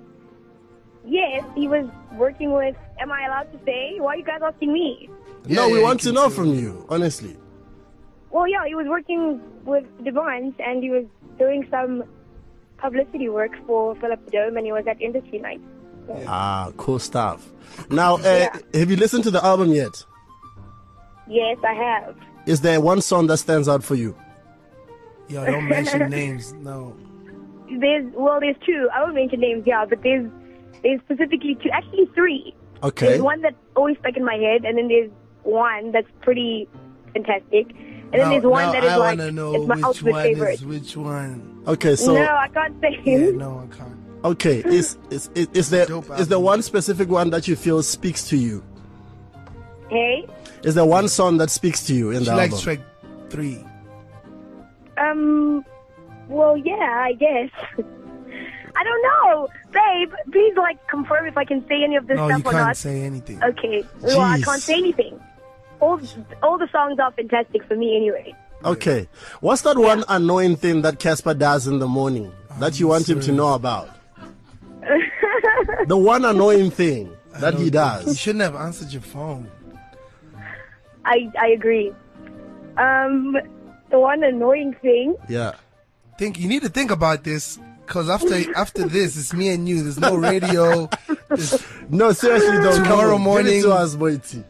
Yes, he was working with, am I allowed to say? Why are you guys asking me? No, we want to know from you, honestly. Well, yeah, he was working with Divines, and he was doing some publicity work for Philip Dome, and he was at Industry Night. So. Ah, cool stuff. Now, have you listened to the album yet? Yes, I have. Is there one song that stands out for you? Yo, don't mention names, no. There's two. I won't mention names, but there's specifically two, actually three. Okay. There's one that's always stuck in my head, and then there's one that's pretty fantastic, and then there's one that is like, it's my ultimate favorite. Which one? Okay, so no, I can't say. Yeah, no, I can't. Okay, is there one specific one that you feel speaks to you? Hey? Is there one song that speaks to you in the album? She likes track 3. Well, yeah, I guess. I don't know. Babe, please, confirm if I can say any of this stuff or not. No, you can't say anything. Okay. Well, I can't say anything. All the songs are fantastic for me anyway. Okay. What's that one annoying thing that Casper does in the morning that you want him to know about? The one annoying thing that he does. You shouldn't have answered your phone. I agree. The one annoying thing. Yeah. You need to think about this, because after this, it's me and you. There's no radio. No, seriously though. Tomorrow morning. Give it to us, Boity.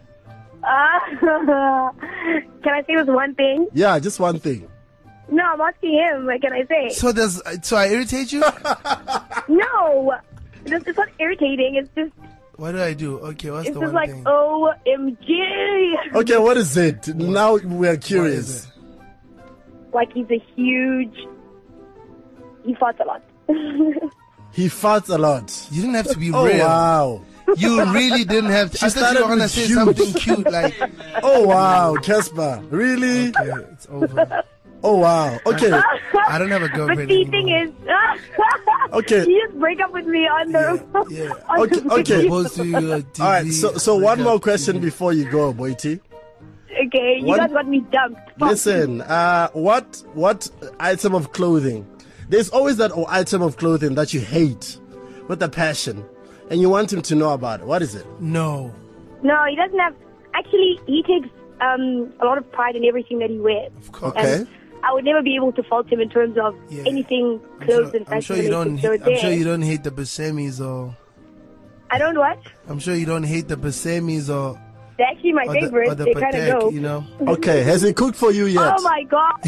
Can I say this one thing? Yeah, just one thing. No, I'm asking him. What can I say? So I irritate you? No, it's not irritating. It's just. What do I do? Okay, what's the one thing? It's just OMG. Okay, what is it? Now we're curious. He's a huge. He farts a lot. He farts a lot. You didn't have to be real. Wow. You really didn't have to. I thought you were going to say something cute like. Oh, wow, Casper. Really? Okay, it's over. Oh wow. Okay. I don't have a girlfriend. But the thing is, Okay. you just break up with me on the on Okay. the Okay. Supposed to, TV, All right. So one more question before you go, Boity. Okay, you guys got me dumped. Fuck. Listen. What item of clothing? There's always that item of clothing that you hate with a passion, and you want him to know about it. What is it? No. No, he doesn't have. Actually, he takes a lot of pride in everything that he wears. Of course. Okay. And I would never be able to fault him in terms of anything clothes and I'm fashion sure you related. don't. So I'm sure there. you don't hate the Basemis or. I don't what? I'm sure you don't hate the Basemis or. They're actually my or favorite. The They kind of Patek, go. you know. Okay. Has he cooked for you yet? Oh my god!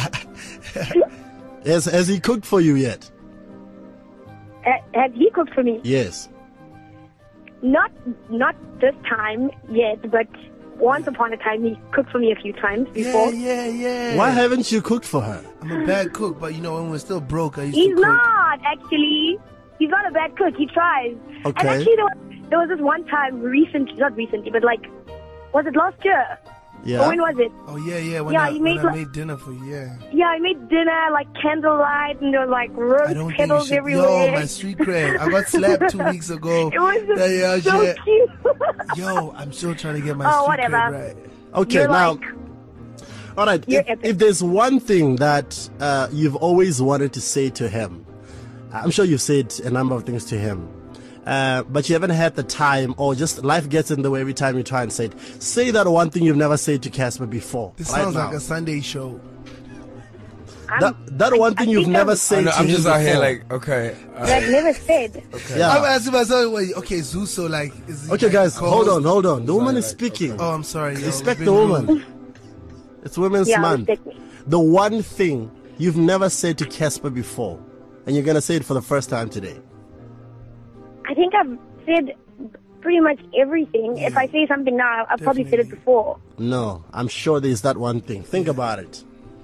Has he cooked for you yet? Has he cooked for me? Yes. Not this time yet, but once upon a time he cooked for me a few times before. Yeah. Why haven't you cooked for her? I'm a bad cook, but you know when we're still broke, I used to He's cook. not actually. He's not a bad cook. He tries. Okay. And actually, there was this one time not recently, but like, was it last year? Yeah. Or when was it? Oh yeah. When Yeah, I you made made dinner for you, yeah. Yeah, I made dinner like candlelight, and there was like I rose don't think you petals should. everywhere. Yo, my street cred. I got slapped 2 weeks ago. It was Yeah, so yeah. cute. Yo, I'm still trying to get my Oh, street whatever. cred right. Okay. You're Now. like- All right. You're If there's one thing that you've always wanted to say to him, I'm sure you've said a number of things to him, but you haven't had the time, or just life gets in the way every time you try and say it. Say that one thing you've never said to Casper before. This right sounds now. like a Sunday show. That one thing you've never said to him I'm just out here before. like, okay. I've never said. Yeah. I'm asking myself, wait, okay, Zuso, like, is he Okay, like guys, a co-host? hold on. The woman is speaking. Oh, I'm sorry. yo, Respect been the rude. woman. It's Women's Yeah, Month. respect me. The one thing you've never said to Casper before, and you're gonna say it for the first time today. I think I've said pretty much everything. If I say something now, I've probably said it before. No, I'm sure there's that one thing. Think about it.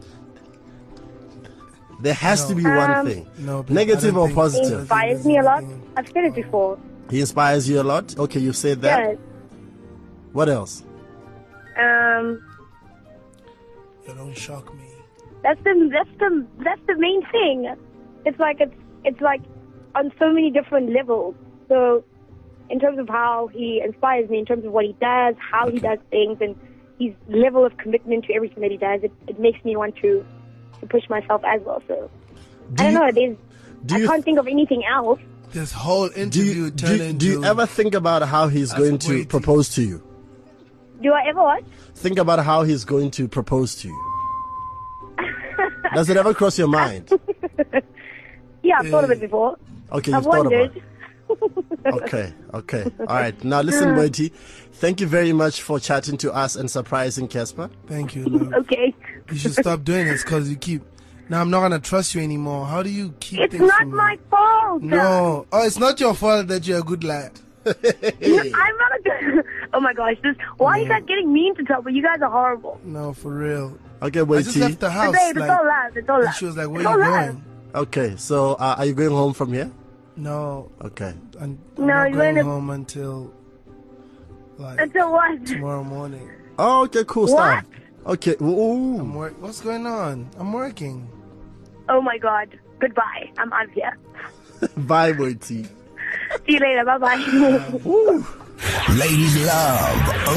There has to be one thing. No, Negative or He positive? inspires me a lot. I've said it before. He inspires you a lot? Okay, you've said that. Yeah. What else? Yo, don't shock me. That's the main thing. It's like on so many different levels. So in terms of how he inspires me, in terms of what he does, how he does things, and his level of commitment to everything that he does, it makes me want to push myself as well. So I don't know. I can't think of anything else. This whole interview turned into... Do you ever think about how he's going to propose to you? Do I ever what? Think about how he's going to propose to you. Does it ever cross your mind? Yeah, I've thought of it before. Okay, I've you've thought about wondered. it. Okay. All right. Now listen, Boity. Thank you very much for chatting to us and surprising Casper. Thank you, love. Okay. You should stop doing this because you keep... Now I'm not going to trust you anymore. How do you keep It's things not from me? my fault. No. Oh, it's not your fault that you're a good lad. I'm not a good... Oh my gosh. Why are you guys getting mean to Topper? You guys are horrible. No, for real. Okay, I just Boity. left the house. Babe, it's all love. It's all and love. she was like, where It's are all you love. going? Okay, so are you going home from here? No. Okay. I'm No, not you're going gonna- home until Until what? tomorrow morning. Oh, okay, cool What? stuff. Okay. Ooh. What's going on? I'm working. Oh my god. Goodbye. I'm out of here. Bye, Boity. See you later. Bye-bye. Ladies love.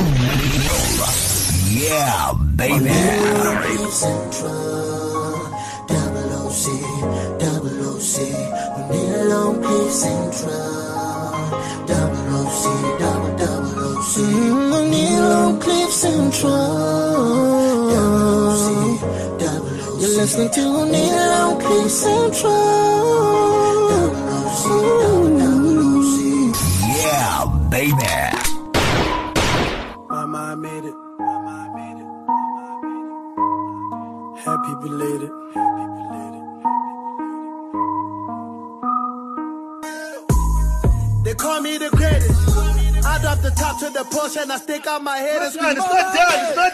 Oh, yeah, baby. Double OC, Manila on Cliff Central. Double OC, Manila on Cliff Central. You're listening to Manila on Cliff Central. Yeah, baby. Mama, I made it. Happy belated. They call me the greatest. I drop the top to the push and I stick out my head. It's not done.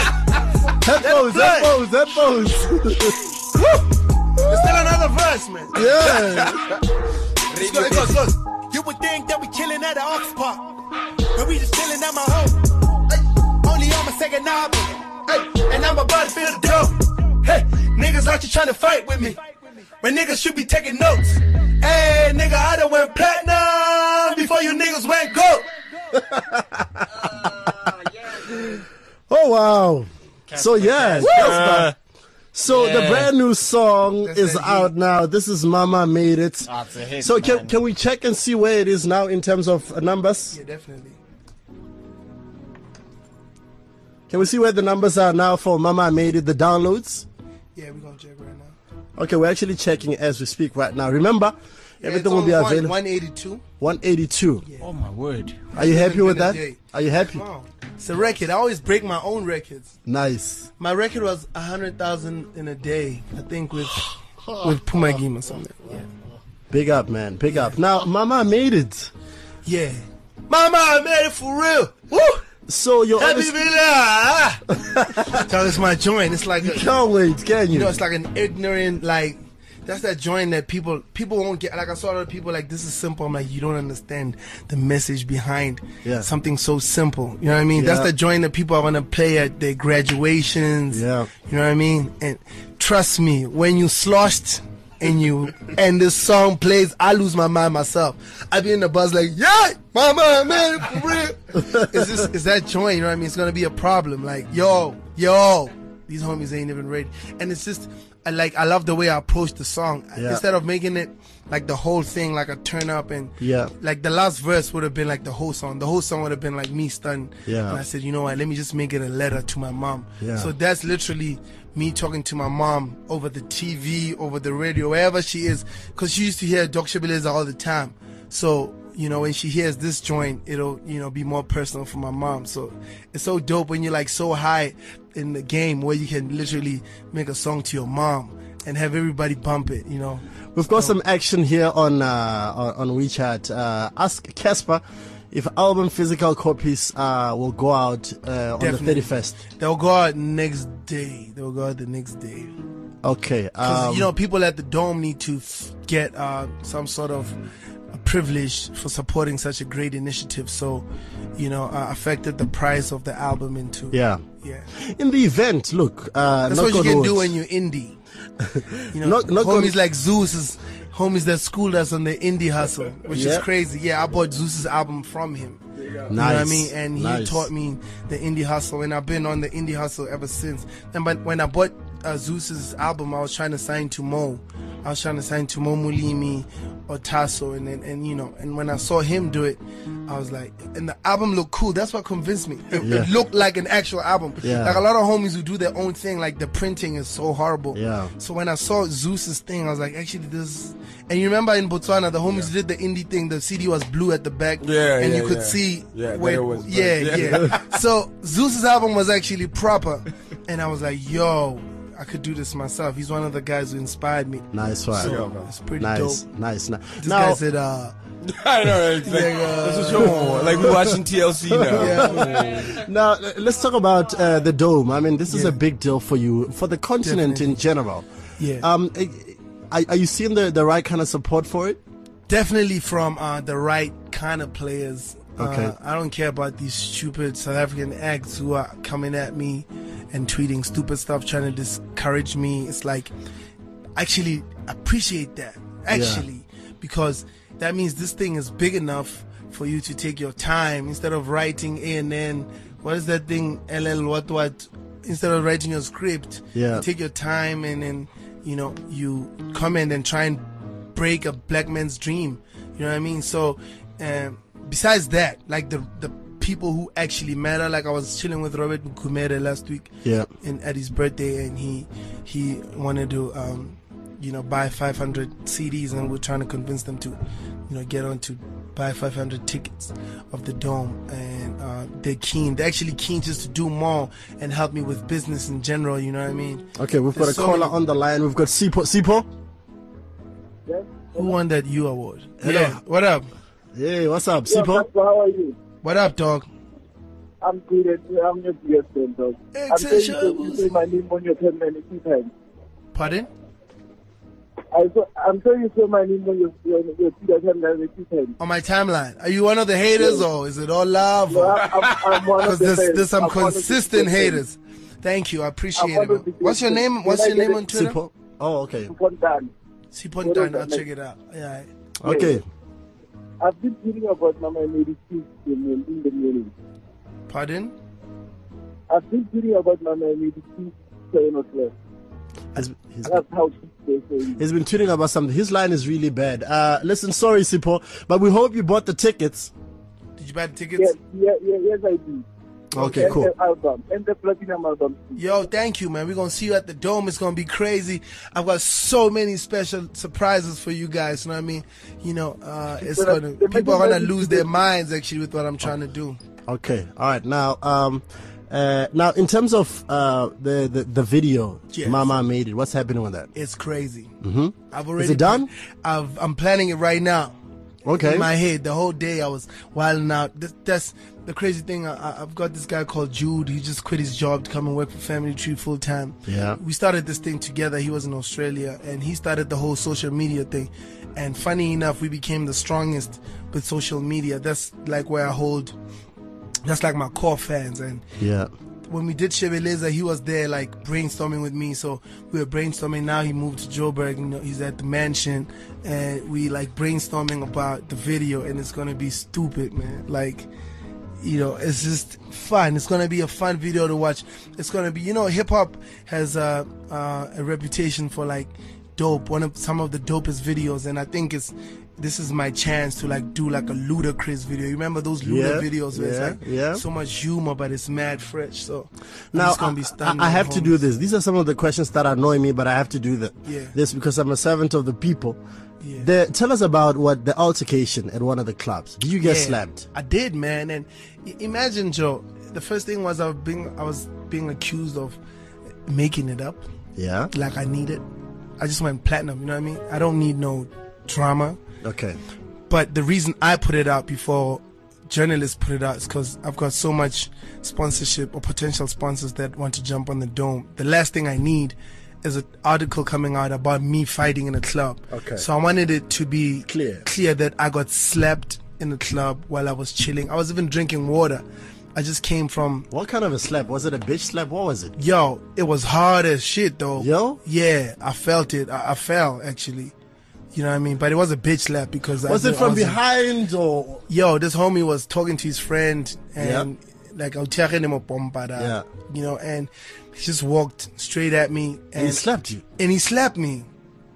Headphones. There's still another verse, man. Yeah. It goes. You would think that we chilling at the Ox Park, but we just chilling at my home. Only on my second album, and I'm about to feel the dope. Hey, out here trying to fight with me. When niggas should be taking notes. Hey, nigga, I done went platinum before you niggas went gold. Oh, wow. So, yeah. Casper. So the brand new song is out now. This is Mama Made It. Oh, it's a hit, so man. can we check and see where it is now in terms of numbers? Yeah, definitely. Can we see where the numbers are now for Mama Made It, the downloads? Yeah, we're going to check right now. Okay, we're actually checking as we speak right now. Remember, everything it's will be on available. 182. 182. Yeah. Oh my word. Are you happy with that? Day. Are you happy? Wow. It's a record. I always break my own records. Nice. My record was 100,000 in a day, I think, with Puma Game or something. Yeah. Big up, man. Big up. Now, Mama Made It. Yeah. Mama, I made it for real. Woo! So you're Happy Villa! So it's my joint. It's like you can't wait, can you? You know, it's like an ignorant, like, that's that joint that people won't get. Like, I saw other people like, this is simple. I'm like, you don't understand the message behind something so simple. You know what I mean? Yeah. That's the joint that people are going to play at their graduations. Yeah. You know what I mean? And trust me, when you sloshed and this song plays, I lose my mind myself. I be in the bus like, yeah, mama, man, for real. It's that joint, you know what I mean? It's going to be a problem. Like, yo, these homies ain't even ready. And it's just, I love the way I approach the song. Yeah. Instead of making it like the whole thing, like a turn up, and like the last verse would have been like the whole song. The whole song would have been like me stunned. Yeah. And I said, you know what, let me just make it a letter to my mom. Yeah. So that's literally me talking to my mom over the TV, over the radio, wherever she is. Because she used to hear Doc Shebeleza all the time. So, you know, when she hears this joint, it'll, you know, be more personal for my mom. So it's so dope when you're like so high in the game where you can literally make a song to your mom and have everybody bump it, you know. We've got some action here on WeChat. Ask Casper if album physical copies will go out on Definitely. the 31st. They'll go out next day. Okay. Because, you know, people at the Dome need to get some sort of privilege for supporting such a great initiative. So, you know, affected the price of the album into. Yeah. In the event, look. That's what you can do when you're indie. You know, homies like Zeus homies that schooled us on the indie hustle, which is crazy. Yeah, I bought Zeus's album from him. Nice. You know what I mean? And he taught me the indie hustle, and I've been on the indie hustle ever since. And but when I bought Zeus's album, I was trying to sign to Mo. I was trying to sign to Mo Mulimi or Tasso, and you know, and when I saw him do it, I was like, and the album looked cool. That's what convinced me. It looked like an actual album. Yeah. Like a lot of homies who do their own thing, like the printing is so horrible. Yeah. So when I saw Zeus's thing, I was like, actually, this. And you remember in Botswana, the homies did the indie thing. The CD was blue at the back, and you could see where it was. So Zeus's album was actually proper, and I was like, yo, I could do this myself. He's one of the guys who inspired me. Nice one. So it's pretty nice, dope. Nice. This guy said, I know, right? That's what you're on. Like we're watching TLC now. Now, let's talk about the Dome. I mean, this is a big deal for you, for the continent in general. Yeah. Are you seeing the right kind of support for it? Definitely from the right kind of players. Okay. I don't care about these stupid South African acts who are coming at me and tweeting stupid stuff, trying to discourage me. It's like, actually appreciate that. Because that means this thing is big enough for you to take your time instead of writing ANN. What is that thing? LL what? Instead of writing your script, you take your time and then, you know, you comment and try and break a black man's dream. You know what I mean? So, besides that, like the people who actually matter, like I was chilling with Robert Nkumere last week at his birthday, and he wanted to you know, buy 500 CDs, and we're trying to convince them to, you know, get on to buy 500 tickets of the Dome, and they're actually keen just to do more and help me with business in general, you know what I mean? Okay, we've got a caller on the line. We've got Sipo. Yes. Who won that U award? Hello. Yeah, what up? Hey, what's up, Sipo? How are you? What up, dog? I'm good. I'm your biggest fan, dog. I'm saying you say my name on your timeline a few times. Pardon? I'm sure you say my name on your timeline a few times. On my timeline. Are you one of the haters, or is it all love? No, I'm one of the Because fans. there's some I'm one of the consistent fans. haters. Thank you. I appreciate it. What's your name? What's your name on Twitter? Sipo. Oh, okay. Sipontan. I'll check it out. Yeah. Okay. I've been reading about Mama Mary in the morning. Pardon? I've been reading about Mama Mary 7 o'clock. That's how he's been tweeting about something. His line is really bad. Listen, sorry, Sipho, but we hope you bought the tickets. Did you buy the tickets? Yes, I did. Okay, cool. The album and the platinum album. Yo, thank you, man. We're gonna see you at the Dome. It's gonna be crazy. I've got so many special surprises for you guys. You know what I mean? You know, people are gonna lose their minds actually with what I'm trying to do. Okay, all right. Now, now in terms of the video, yes. Mama Made It. What's happening with that? It's crazy. Mm-hmm. I've already. Is it done? I'm planning it right now. Okay. In my head, the whole day I was wilding out. That's the crazy thing. I've got this guy called Jude. He just quit his job to come and work for Family Tree full time. Yeah. We started this thing together. He was in Australia and he started the whole social media thing. And funny enough, we became the strongest with social media. That's like where I hold. That's like my core fans. And yeah. When we did Shebeleza, he was there like brainstorming with me. So we were brainstorming. Now he moved to Joburg. You know, he's at the mansion, and we like brainstorming about the video, and it's gonna be stupid, man. Like, you know, it's just fun. It's gonna be a fun video to watch. It's gonna be, you know, hip hop has a reputation for like dope. Some of the dopest videos, and I think this is my chance to like do like a Ludacris video. You remember those Luda videos where it's like so much humor, but it's mad fresh. So now it's gonna be stunning. I have to do this. These are some of the questions that annoy me, but I have to do Yeah. this because I'm a servant of the people. Yeah. Tell us about what the altercation at one of the clubs. Did you get slapped? I did, man. And imagine, Joe. The first thing was I was being accused of making it up. Yeah. Like I need it. I just went platinum. You know what I mean? I don't need no drama. Okay. But the reason I put it out before journalists put it out is because I've got so much sponsorship or potential sponsors that want to jump on the Dome. The last thing I need is an article coming out about me fighting in a club. Okay. So I wanted it to be clear that I got slapped in the club while I was chilling. I was even drinking water. I just came from... What kind of a slap? Was it a bitch slap? What was it? Yo, it was hard as shit, though. Yo? Yeah, I felt it. I fell, actually. You know what I mean? But it was a bitch slap because... Was it from behind or... Yo, this homie was talking to his friend and like... Yeah. You know, and he just walked straight at me. And he slapped you? And he slapped me.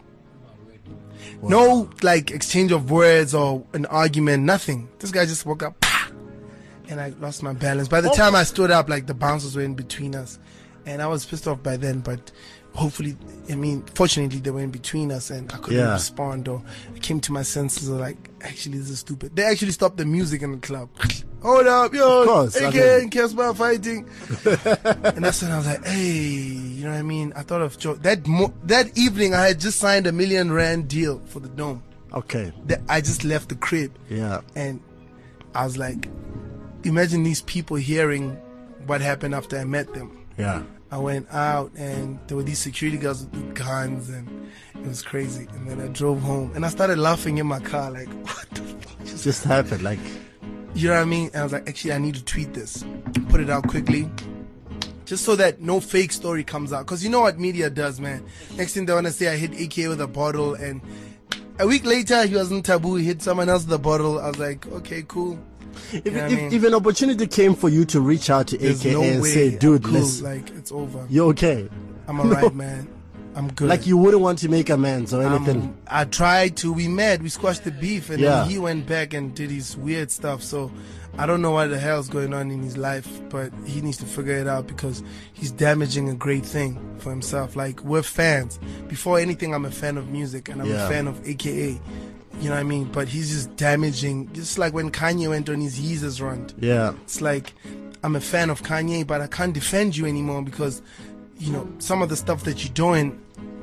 Wow. No, like, exchange of words or an argument, nothing. This guy just woke up and I lost my balance. By the time I stood up, like, the bouncers were in between us. And I was pissed off by then, but... Hopefully, I mean, fortunately, they were in between us and I couldn't respond, or I came to my senses of like, actually, this is stupid. They actually stopped the music in the club. Hold up, yo, AK and Casper fighting. And that's when I was like, hey, you know what I mean? I thought of Joe. That evening, I had just signed a R1 million deal for the Dome. Okay. I just left the crib. Yeah. And I was like, imagine these people hearing what happened after I met them. Yeah. I went out and there were these security guards with guns and it was crazy. And then I drove home and I started laughing in my car like, what the fuck just happened? Like, you know what I mean? And I was like, actually, I need to tweet this. Put it out quickly. Just so that no fake story comes out. Because you know what media does, man. Next thing they want to say, I hit AK with a bottle. And a week later, he wasn't taboo. He hit someone else with a bottle. I was like, okay, cool. If an opportunity came for you to reach out to AK and say, dude, listen, like, it's over. You're okay. I'm alright, man. I'm good. Like you wouldn't want to make amends or anything. I tried to. We met. We squashed the beef, and then he went back and did his weird stuff. So I don't know what the hell's going on in his life, but he needs to figure it out because he's damaging a great thing for himself. Like, we're fans. Before anything, I'm a fan of music, and I'm a fan of AKA. You know what I mean? But he's just damaging. Just like when Kanye went on his Yeezus run. Yeah. It's like, I'm a fan of Kanye, but I can't defend you anymore because, you know, some of the stuff that you're doing,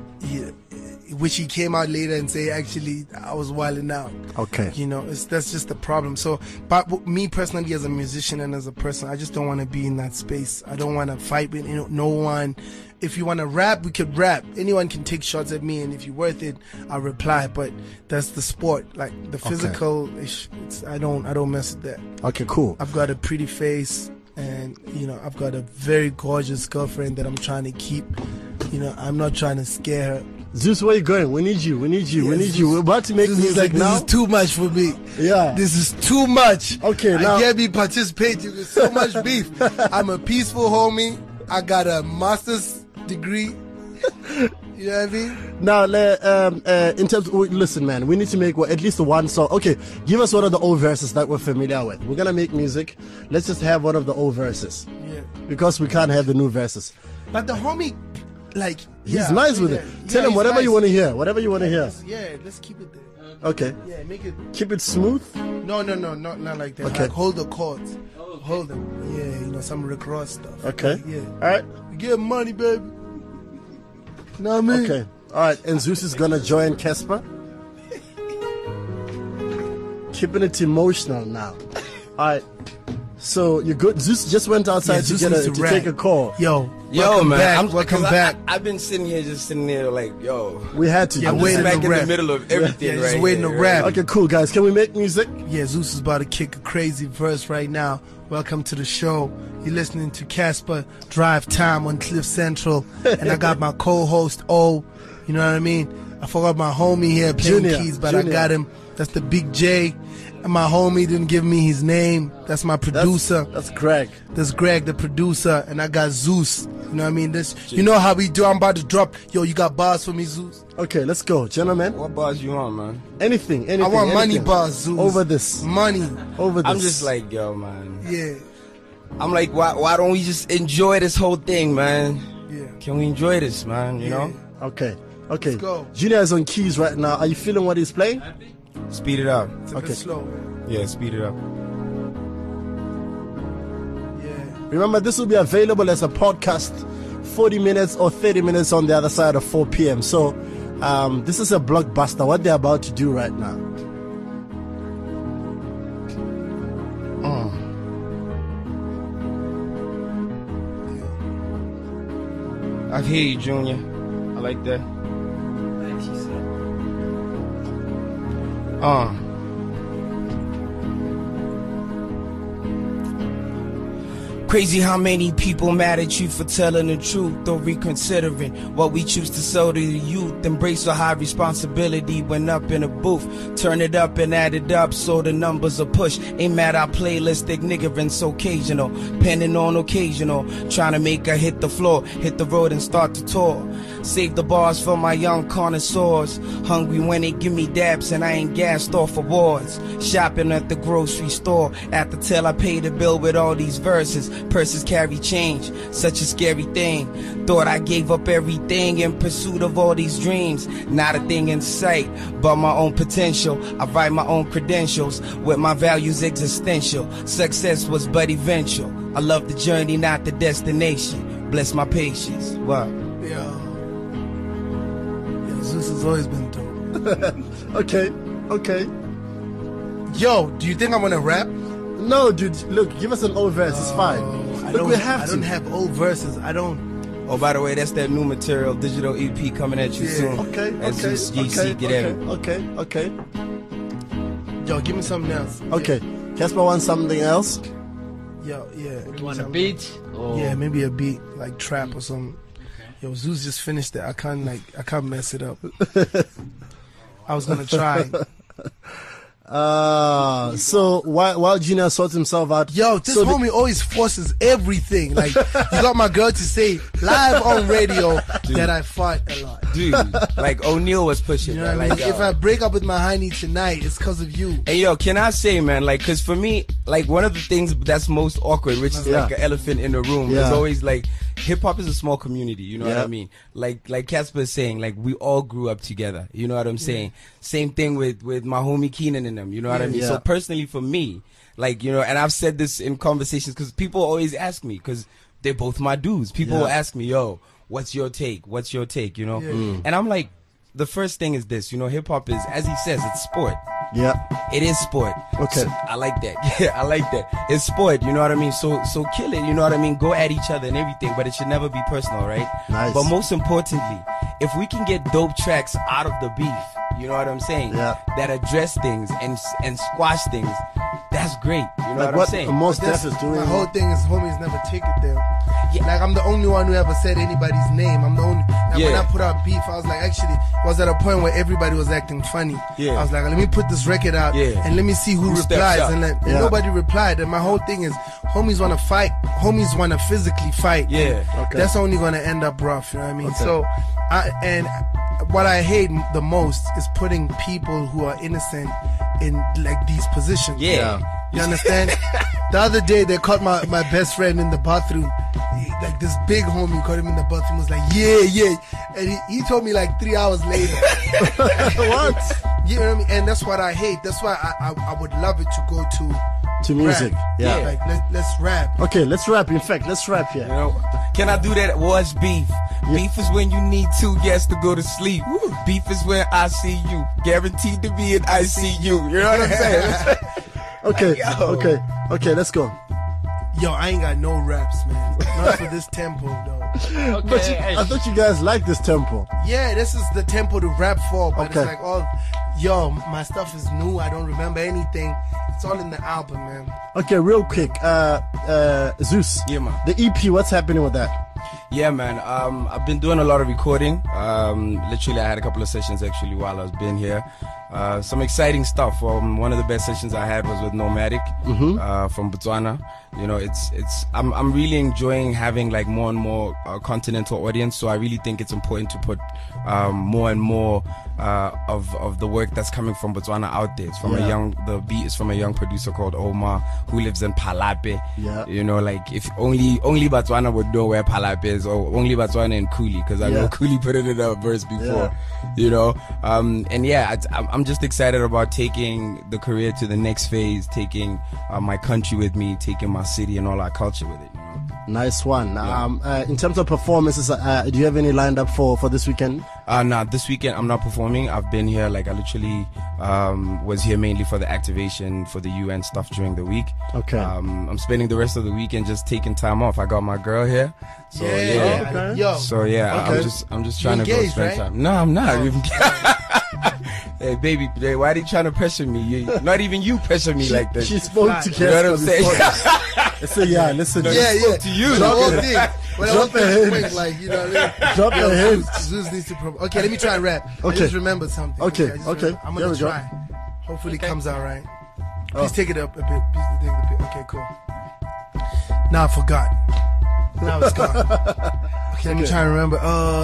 which he came out later and say, actually, I was wilding out. Okay. You know, that's just the problem. So, but me personally as a musician and as a person, I just don't want to be in that space. I don't want to fight with no one. If you want to rap, we could rap. Anyone can take shots at me, and if you're worth it, I'll reply. But that's the sport. Like the physical, I don't mess with that. Okay, cool. I've got a pretty face, and you know, I've got a very gorgeous girlfriend that I'm trying to keep. You know, I'm not trying to scare her. Zeus, where you going? We need you. We need you. we need you. We're about to make music now. This is too much for me. Yeah. This is too much. Okay, now. I can't be participating with so much beef. I'm a peaceful homie. I got a master's degree. You know what I mean? Now, in terms of, listen, man, we need to make at least one song. Okay, give us one of the old verses that we're familiar with. We're going to make music. Let's just have one of the old verses. Yeah. Because we can't have the new verses. But the homie, like, he's nice with it. Tell him whatever you want to hear. Whatever you want to hear. Yeah, let's keep it there. Okay. Yeah, make it. Keep it smooth? No, not like that. Okay. Like, hold the chords. Hold them. Yeah, you know, some Rick Ross stuff. Okay. Yeah. All right. We get money, baby. You know what I mean? Okay. All right. And Zeus is going to join Casper. Keeping it emotional now. All right. So you're good. Zeus just went outside to take a call. Yo, man. Welcome back. I've been sitting there like, yo. We had to. I'm just back in the middle of everything just waiting to rap. Okay, cool, guys. Can we make music? Yeah, Zeus is about to kick a crazy verse right now. Welcome to the show. You're listening to Casper Drive Time on Cliff Central. And I got my co-host, O. You know what I mean? I forgot my homie here playing keys, but I got him. That's the Big J. And my homie didn't give me his name. That's my producer. That's Greg. That's Greg, the producer. And I got Zeus. You know what I mean? You know how we do. I'm about to drop. Yo, you got bars for me, Zeus? Okay, let's go. Gentlemen. What bars you want, man? Anything. I want money bars, Zeus. Over this. Money. Over this. I'm just like, yo, man. Yeah. I'm like, why don't we just enjoy this whole thing, man? Yeah. Can we enjoy this, man? You know? Okay. Let's go. Junior is on keys right now. Are you feeling what he's playing? Speed it up. It's a bit slow, man. Yeah, speed it up. Yeah. Remember, this will be available as a podcast 40 minutes or 30 minutes on the other side of 4 p.m. So this is a blockbuster, what they're about to do right now. I hear you, Junior. I like that. Crazy how many people mad at you for telling the truth or reconsidering what we choose to sell to the youth. Embrace a high responsibility when up in a booth. Turn it up and add it up so the numbers are pushed. Ain't mad our playlist ignorance occasional. Penning on occasional. Trying to make her hit the floor, hit the road and start to tour. Save the bars for my young connoisseurs. Hungry when they give me dabs and I ain't gassed off awards. Shopping at the grocery store. At the till I pay the bill with all these verses. Purses carry change, such a scary thing. Thought I gave up everything in pursuit of all these dreams. Not a thing in sight, but my own potential. I write my own credentials with my values existential. Success was but eventual. I love the journey, not the destination. Bless my patience. Wow. Yo, Zeus has always been dope. Okay. Yo, do you think I'm gonna rap? No, dude. Look, give us an old verse. It's fine. I Look, we have to. don't have old verses. I don't. Oh, by the way, that's that new material, digital EP coming at you soon. Okay. Yo, give me something else. Okay. Casper wants something else? Yo, yeah. You want a beat? Or? Yeah, maybe a beat, like trap or something. Yo, Zeus just finished it. I can't mess it up. I was gonna try. So while Junior sorts himself out, yo, this homie always forces everything. Like, you got my girl to say live on radio that I fought a lot. Dude, like O'Neal was pushing. You know what I mean? If I break up with my honey tonight, it's because of you. And yo, can I say, man, like, cause for me, like, one of the things that's most awkward, which is like an elephant in the room, is always like, hip hop is a small community, you know what I mean? Like Casper is saying, like, we all grew up together, you know what I'm saying? Same thing with my homie Keenan and them, you know what I mean? So personally for me, like, you know, and I've said this in conversations, cause people always ask me, cause they're both my dudes. People will ask me, yo, what's your take? What's your take, you know? And I'm like, the first thing is this, you know, hip hop is, as he says, it's sport. Yeah. It is sport. Okay. So I like that. Yeah, I like that. It's sport, you know what I mean? So kill it, you know what I mean? Go at each other and everything, but it should never be personal, right? Nice. But most importantly, if we can get dope tracks out of the beef, you know what I'm saying? Yeah. That address things and squash things, that's great. You know Like what I'm saying? Mos Def is doing. My whole thing is homies never take it there. Like, I'm the only one who ever said anybody's name. I'm the only. Like, when I put out beef, I was like, actually, I was at a point where everybody was acting funny. I was like, let me put this record out and let me see who replies. And nobody replied. And my whole thing is, homies want to fight. Homies want to physically fight. That's only going to end up rough. You know what I mean? So, what I hate the most is putting people who are innocent in like these positions. You understand? The other day they caught my best friend in the bathroom. Like this big homie caught him in the bathroom, was like, and he told me like 3 hours later. What? You know what I mean? And that's what I hate. That's why I would love it to go to music. Rap. Like let's rap. Okay, let's rap. In fact, let's rap here. You know, can I do that? What's beef? Beef is when you need 2 guests to go to sleep. Beef is when I see you, guaranteed to be in ICU. You know what I'm saying? Okay, let's go. Yo, I ain't got no raps, man. Not for this tempo, though. But I thought you guys like this tempo. Yeah, this is the tempo to rap for, but it's like my stuff is new. I don't remember anything. It's all in the album, man. Okay, real quick, Zeus. Yeah, man. The EP, what's happening with that? Yeah, man. I've been doing a lot of recording. Literally, I had a couple of sessions actually while I was been here. Some exciting stuff. One of the best sessions I had was with Nomadic from Botswana. You know, I'm really enjoying having like more and more continental audience. So I really think it's important to put more and more of the work that's coming from Botswana out there. It's from the beat is from a young producer called Omar who lives in Palape. You know, like if only Botswana would know where Palape is, or only Botswana and Cooley, because I know Cooley put it in a verse before. You know, and I'm just excited about taking the career to the next phase, taking my country with me, taking my city and all our culture with it. You know? Nice one. In terms of performances, do you have any lined up for this weekend? Nah, this weekend I'm not performing. I've been here, like I literally was here mainly for the activation for the UN stuff during the week. Okay. I'm spending the rest of the weekend just taking time off. I got my girl here. So I'm just trying to go spend time. No, I'm not. Hey baby, why are they trying to pressure me? Not even you pressure me like that. She spoke to you know what I'm saying? Listen. Spoke to you. Drop a hint. Like, you know what I mean? Drop a hint. Zeus needs to okay, let me try and rap. I just remembered something. Okay. I'm gonna try. Hopefully it comes out right. Please take it up a bit. Okay, cool. Now I forgot. Now it's gone. Okay, let me try and remember.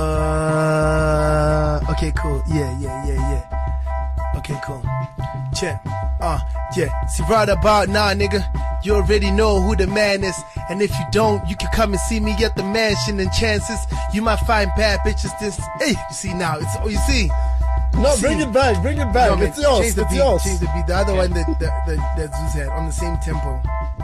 Okay, cool. Yeah. Okay, cool. Check. See, right about now, nigga, you already know who the man is. And if you don't, you can come and see me at the mansion, and chances you might find bad bitches. Hey, you see now? You see? No, bring it back. No, it's yours. Change the beat. The other one that Zeus had on the same tempo.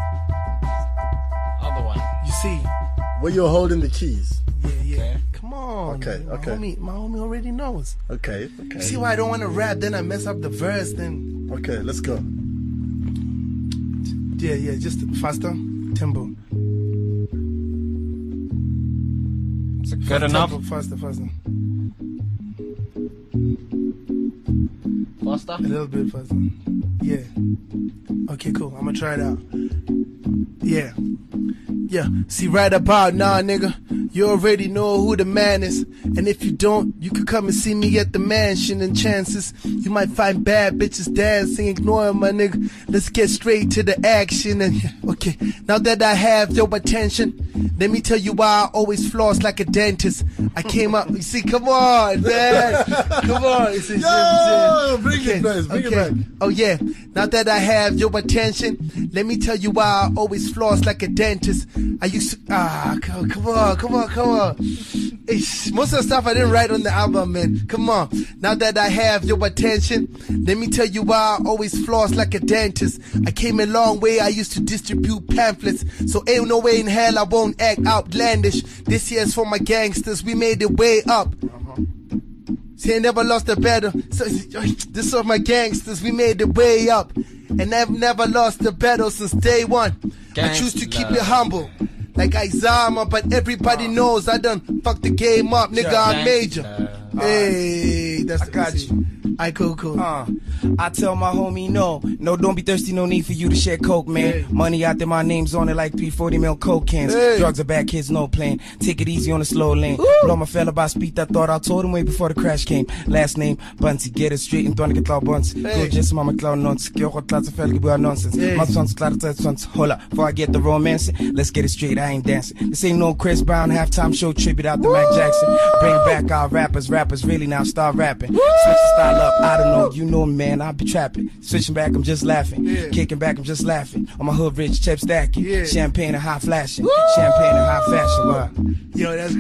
Other one. You see? Where you're holding the keys. Yeah. Okay. Come on. Okay. My homie already knows. Okay. You see why I don't want to rap? Then I mess up the verse. Then. Okay, let's go. Yeah. Just faster tempo. Is it good enough? Tempo, faster. Faster? A little bit faster. Yeah. Okay, cool. I'm gonna try it out. Yeah. See, right about now, nigga, you already know who the man is. And if you don't, you can come and see me at the mansion, and chances you might find bad bitches dancing, ignoring my nigga. Let's get straight to the action. And okay, now that I have your attention, let me tell you why I always floss like a dentist. I came up, you see, come on, man. Come on. Bring it back. Oh yeah, now that I have your attention, let me tell you why I always floss like a dentist. I used to, come on. Most of the stuff I didn't write on the album, man. Come on. Now that I have your attention, let me tell you why I always floss like a dentist. I came a long way, I used to distribute pamphlets. So ain't no way in hell I won't act outlandish. This year's for my gangsters, we made it way up. See, I never lost a battle. So, this is for my gangsters, we made it way up. And I've never lost a battle since day one. I choose to keep it humble, like Izama, but everybody knows I done fucked the game up, nigga. I'm major. Hey, that's I got you. I cool. I tell my homie, no, don't be thirsty, no need for you to share coke, man. Hey. Money out there, my name's on it like 340 mil coke cans. Hey. Drugs are bad, kids, no plan. Take it easy on the slow lane. Blow my fella by speed, I thought I told him way before the crash came. Last name, Bunty, get it straight, and don't get loud buns. Go just mama cloud nonsense. Get your class of fella, give nonsense. My son's sons, hold up, before I get the romance, let's get it straight, I ain't dancing. This ain't no Chris Brown halftime show tribute out to Mike Jackson. Bring back our rappers really now start rapping. Switch the style up, I don't know, you know man, I be trapping. Switching back, I'm just laughing. Kicking back, I'm just laughing. On my hood rich, chip stacking. Champagne and high flashing. Champagne and high fashion. Wow. Yo, that's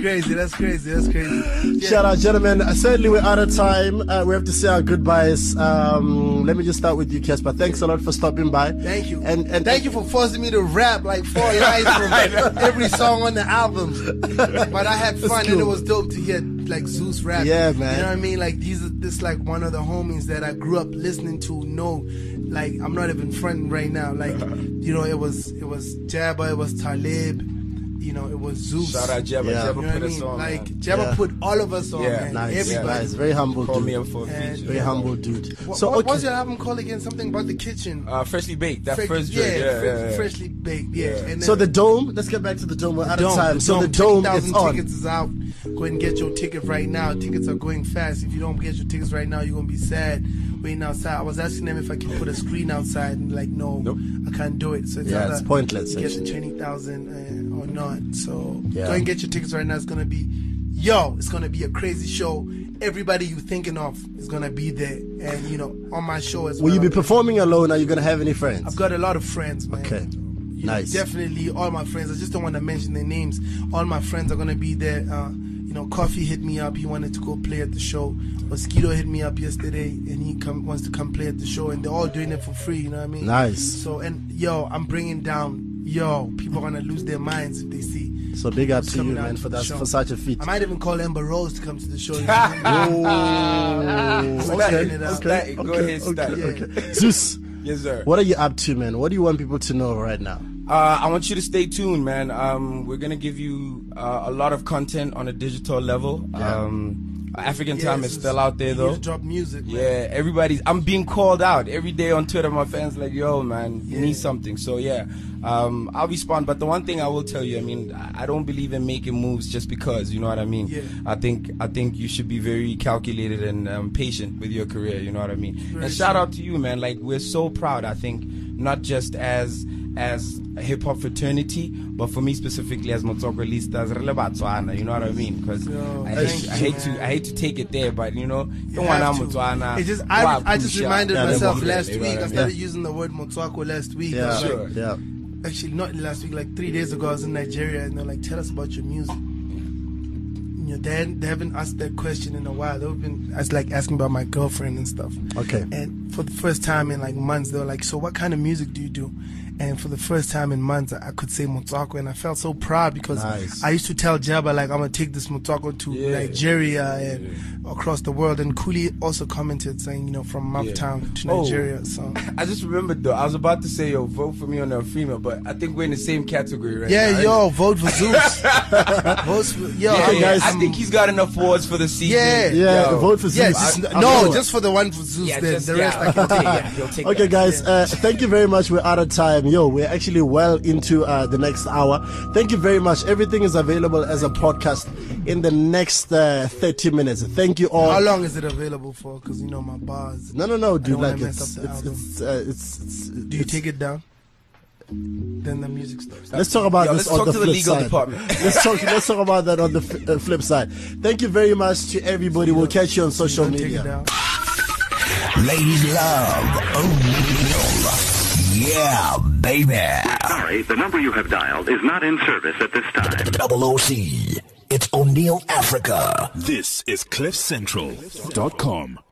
crazy. Shout out, gentlemen. Certainly, we're out of time. We have to say our goodbyes. Let me just start with you, Casper. Thanks a lot for stopping by. Thank you. And thank you for forcing me to rap like 4 lines from every song on the album. But I had fun, and it was dope to hear like Zeus rap. Yeah, man. You know what I mean? Like this like one of the homies that I grew up listening to. No, like I'm not even fronting right now. Like you know, it was Jabba, it was Talib. You know, it was Zeus. Shout out Jabba. Yeah. Jabba You know put what I us mean? on. Like man. Jabba put all of us on, man. Nice, Everybody. nice. Very humble Call dude. me up for a feature. Very humble dude. What was your album called again? Something about the kitchen. Freshly baked. That first joint. Freshly baked. Yeah. And then So the Dome. Let's get back to the Dome. We're out of time. So the Dome is 20,000 on. tickets is out. Go ahead and get your ticket right now. Tickets are going fast. If you don't get your tickets right now, you're gonna be sad waiting outside. I was asking them if I can put a screen outside, and like, no, I can't do it. So it's either it's pointless. you get the Actually. 20,000 or not. So Yeah. go ahead and get your tickets right now. It's gonna be, it's gonna be a crazy show. Everybody you thinking of is gonna be there, and you know, on my show as well. Will you be performing alone? Are you gonna have any friends? I've got a lot of friends, man. Okay. You know, Nice. definitely all my friends. I just don't want to mention their names. All my friends are gonna be there. You know, Coffee hit me up. He wanted to go play at the show. Mosquito hit me up yesterday, and he wants to come play at the show. And they're all doing it for free. You know what I mean? Nice. So I'm bringing down. People are gonna lose their minds if they see. So big up who's to you, coming out man, to for the that show. for such a feat. I might even call Amber Rose to come to the show. Go ahead, start. Okay. Zeus. Yes, sir. What are you up to, man? What do you want people to know right now? I want you to stay tuned, man. We're gonna give you a lot of content on a digital level. African Time is still out there, though. Drop music, man. Yeah, I'm being called out every day on Twitter. My fans like, yo, man, you need something. So yeah, I'll respond. But the one thing I will tell you, I mean, I don't believe in making moves just because. You know what I mean? Yeah. I think you should be very calculated and patient with your career. You know what I mean? Very and shout out to you, man. Like, we're so proud. I think not just as a hip hop fraternity, but for me specifically as Motsokolistas, you know what I mean? Because I hate to take it there, but you know, don't want It's just I just reminded myself last week. I started using the word Motswako last week. Yeah, Like, yeah. Actually, not last week. Like 3 days ago, I was in Nigeria, and they're like, "Tell us about your music." You know, they haven't asked that question in a while. They've been asking about my girlfriend and stuff. Okay. And for the first time in like months, they were like, "So what kind of music do you do?" And for the first time in months, I could say Motswako, and I felt so proud because I used to tell Jabba, like, I'm going to take this Motswako to Nigeria and across the world. And Kuli also commented saying, you know, from Mouthtown to Nigeria. So I just remembered, though, I was about to say, yo, vote for me on the Freema, but I think we're in the same category right now. Vote for Zeus. Guys, I think he's got enough awards for the season. Vote for Zeus. Just for the one for Zeus. The rest I can take. Okay, guys, thank you very much. We're out of time. Yo, we're actually well into the next hour. Thank you very much. Everything is available as a podcast in the next 30 minutes. Thank you all. How long is it available for? Because, you know, my bars. No, dude. Like, Do you take it down? Then the music stops. Let's talk about this on the flip side. Let's talk about that on the flip side. Thank you very much to everybody. We'll catch you on social media. Ladies love O'Neal. Yeah, baby. Sorry, the number you have dialed is not in service at this time. Double OC. It's O'Neal Africa. This is CliffCentral.com.